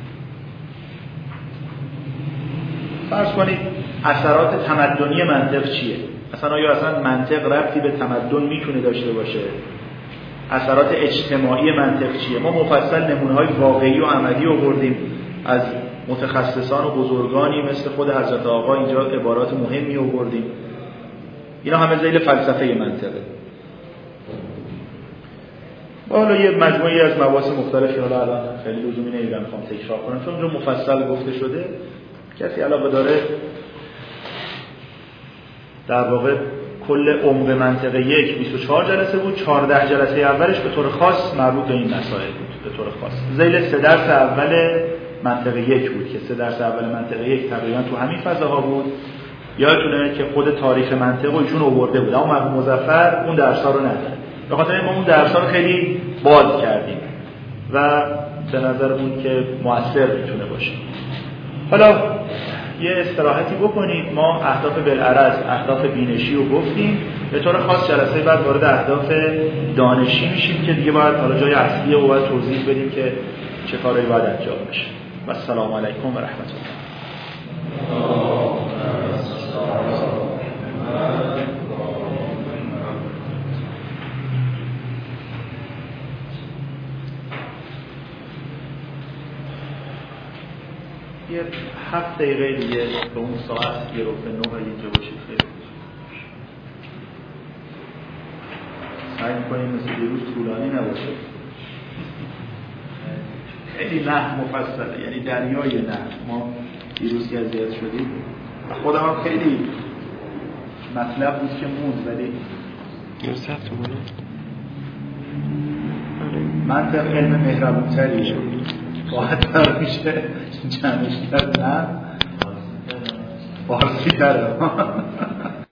فرض کنید اثرات تمدنی منطق چیه؟ آیا اصلا منطق ربطی به تمدن میتونه داشته باشه؟ اثرات اجتماعی منطق چیه؟ ما مفصل نمونه‌های واقعی و عملی آوردیم از متخصصان و بزرگانی مثل خود حضرت آقا، اینجا عبارات مهمی آوردیم. اینا همه ذیل فلسفه منطقه. حالا یه مجموعی از مباحث مختلفی حالا الان خیلی لزومی نمیدونم میخوام تکرار کنم چون اونجا مفصل گفته شده. کسی علاوه داره در واقع کل عمق منطقه 24 جلسه بود، 14 جلسه اولش به طور خاص مربوط به این مسائل بود. به طور خاص ذیل 3 درس اول منطقه 1 بود که 3 درس اول منطقه 1 تقریبا تو همین فضاها بود. یادتونه که خود تاریخ منطق رو ایشون آورده بود، اما مرحوم مظفر اون درس‌ها رو نداد. به خاطر ما اون درس‌ها رو خیلی باز کردیم و به نظرمون که مؤثر میتونه باشه. حالا یه استراحتی بکنید. ما اهداف بالعرض، اهداف بینشی رو گفتیم. به طور خاص جلسه بعد وارد اهداف دانشی میشیم که دیگه باید حالا جای اصلی رو باید توضیح بدیم که چه کاری باید انجام بشه. و السلام علیکم و رحمت الله. یه 7 دقیقه دیگه به اون ساعت یه رو به 9 اینجا باشید. سعی می‌کنیم مثل دیروز طولانی نباشه. خیلی نحو مفصله، یعنی دریای نحو. ما دیروز که اذیت شدیم، خودم هم خیلی مطلب بود که موند، ولی منطق علم مهربون‌تریه، باید میشه جمعش کرد. نه فارسی تره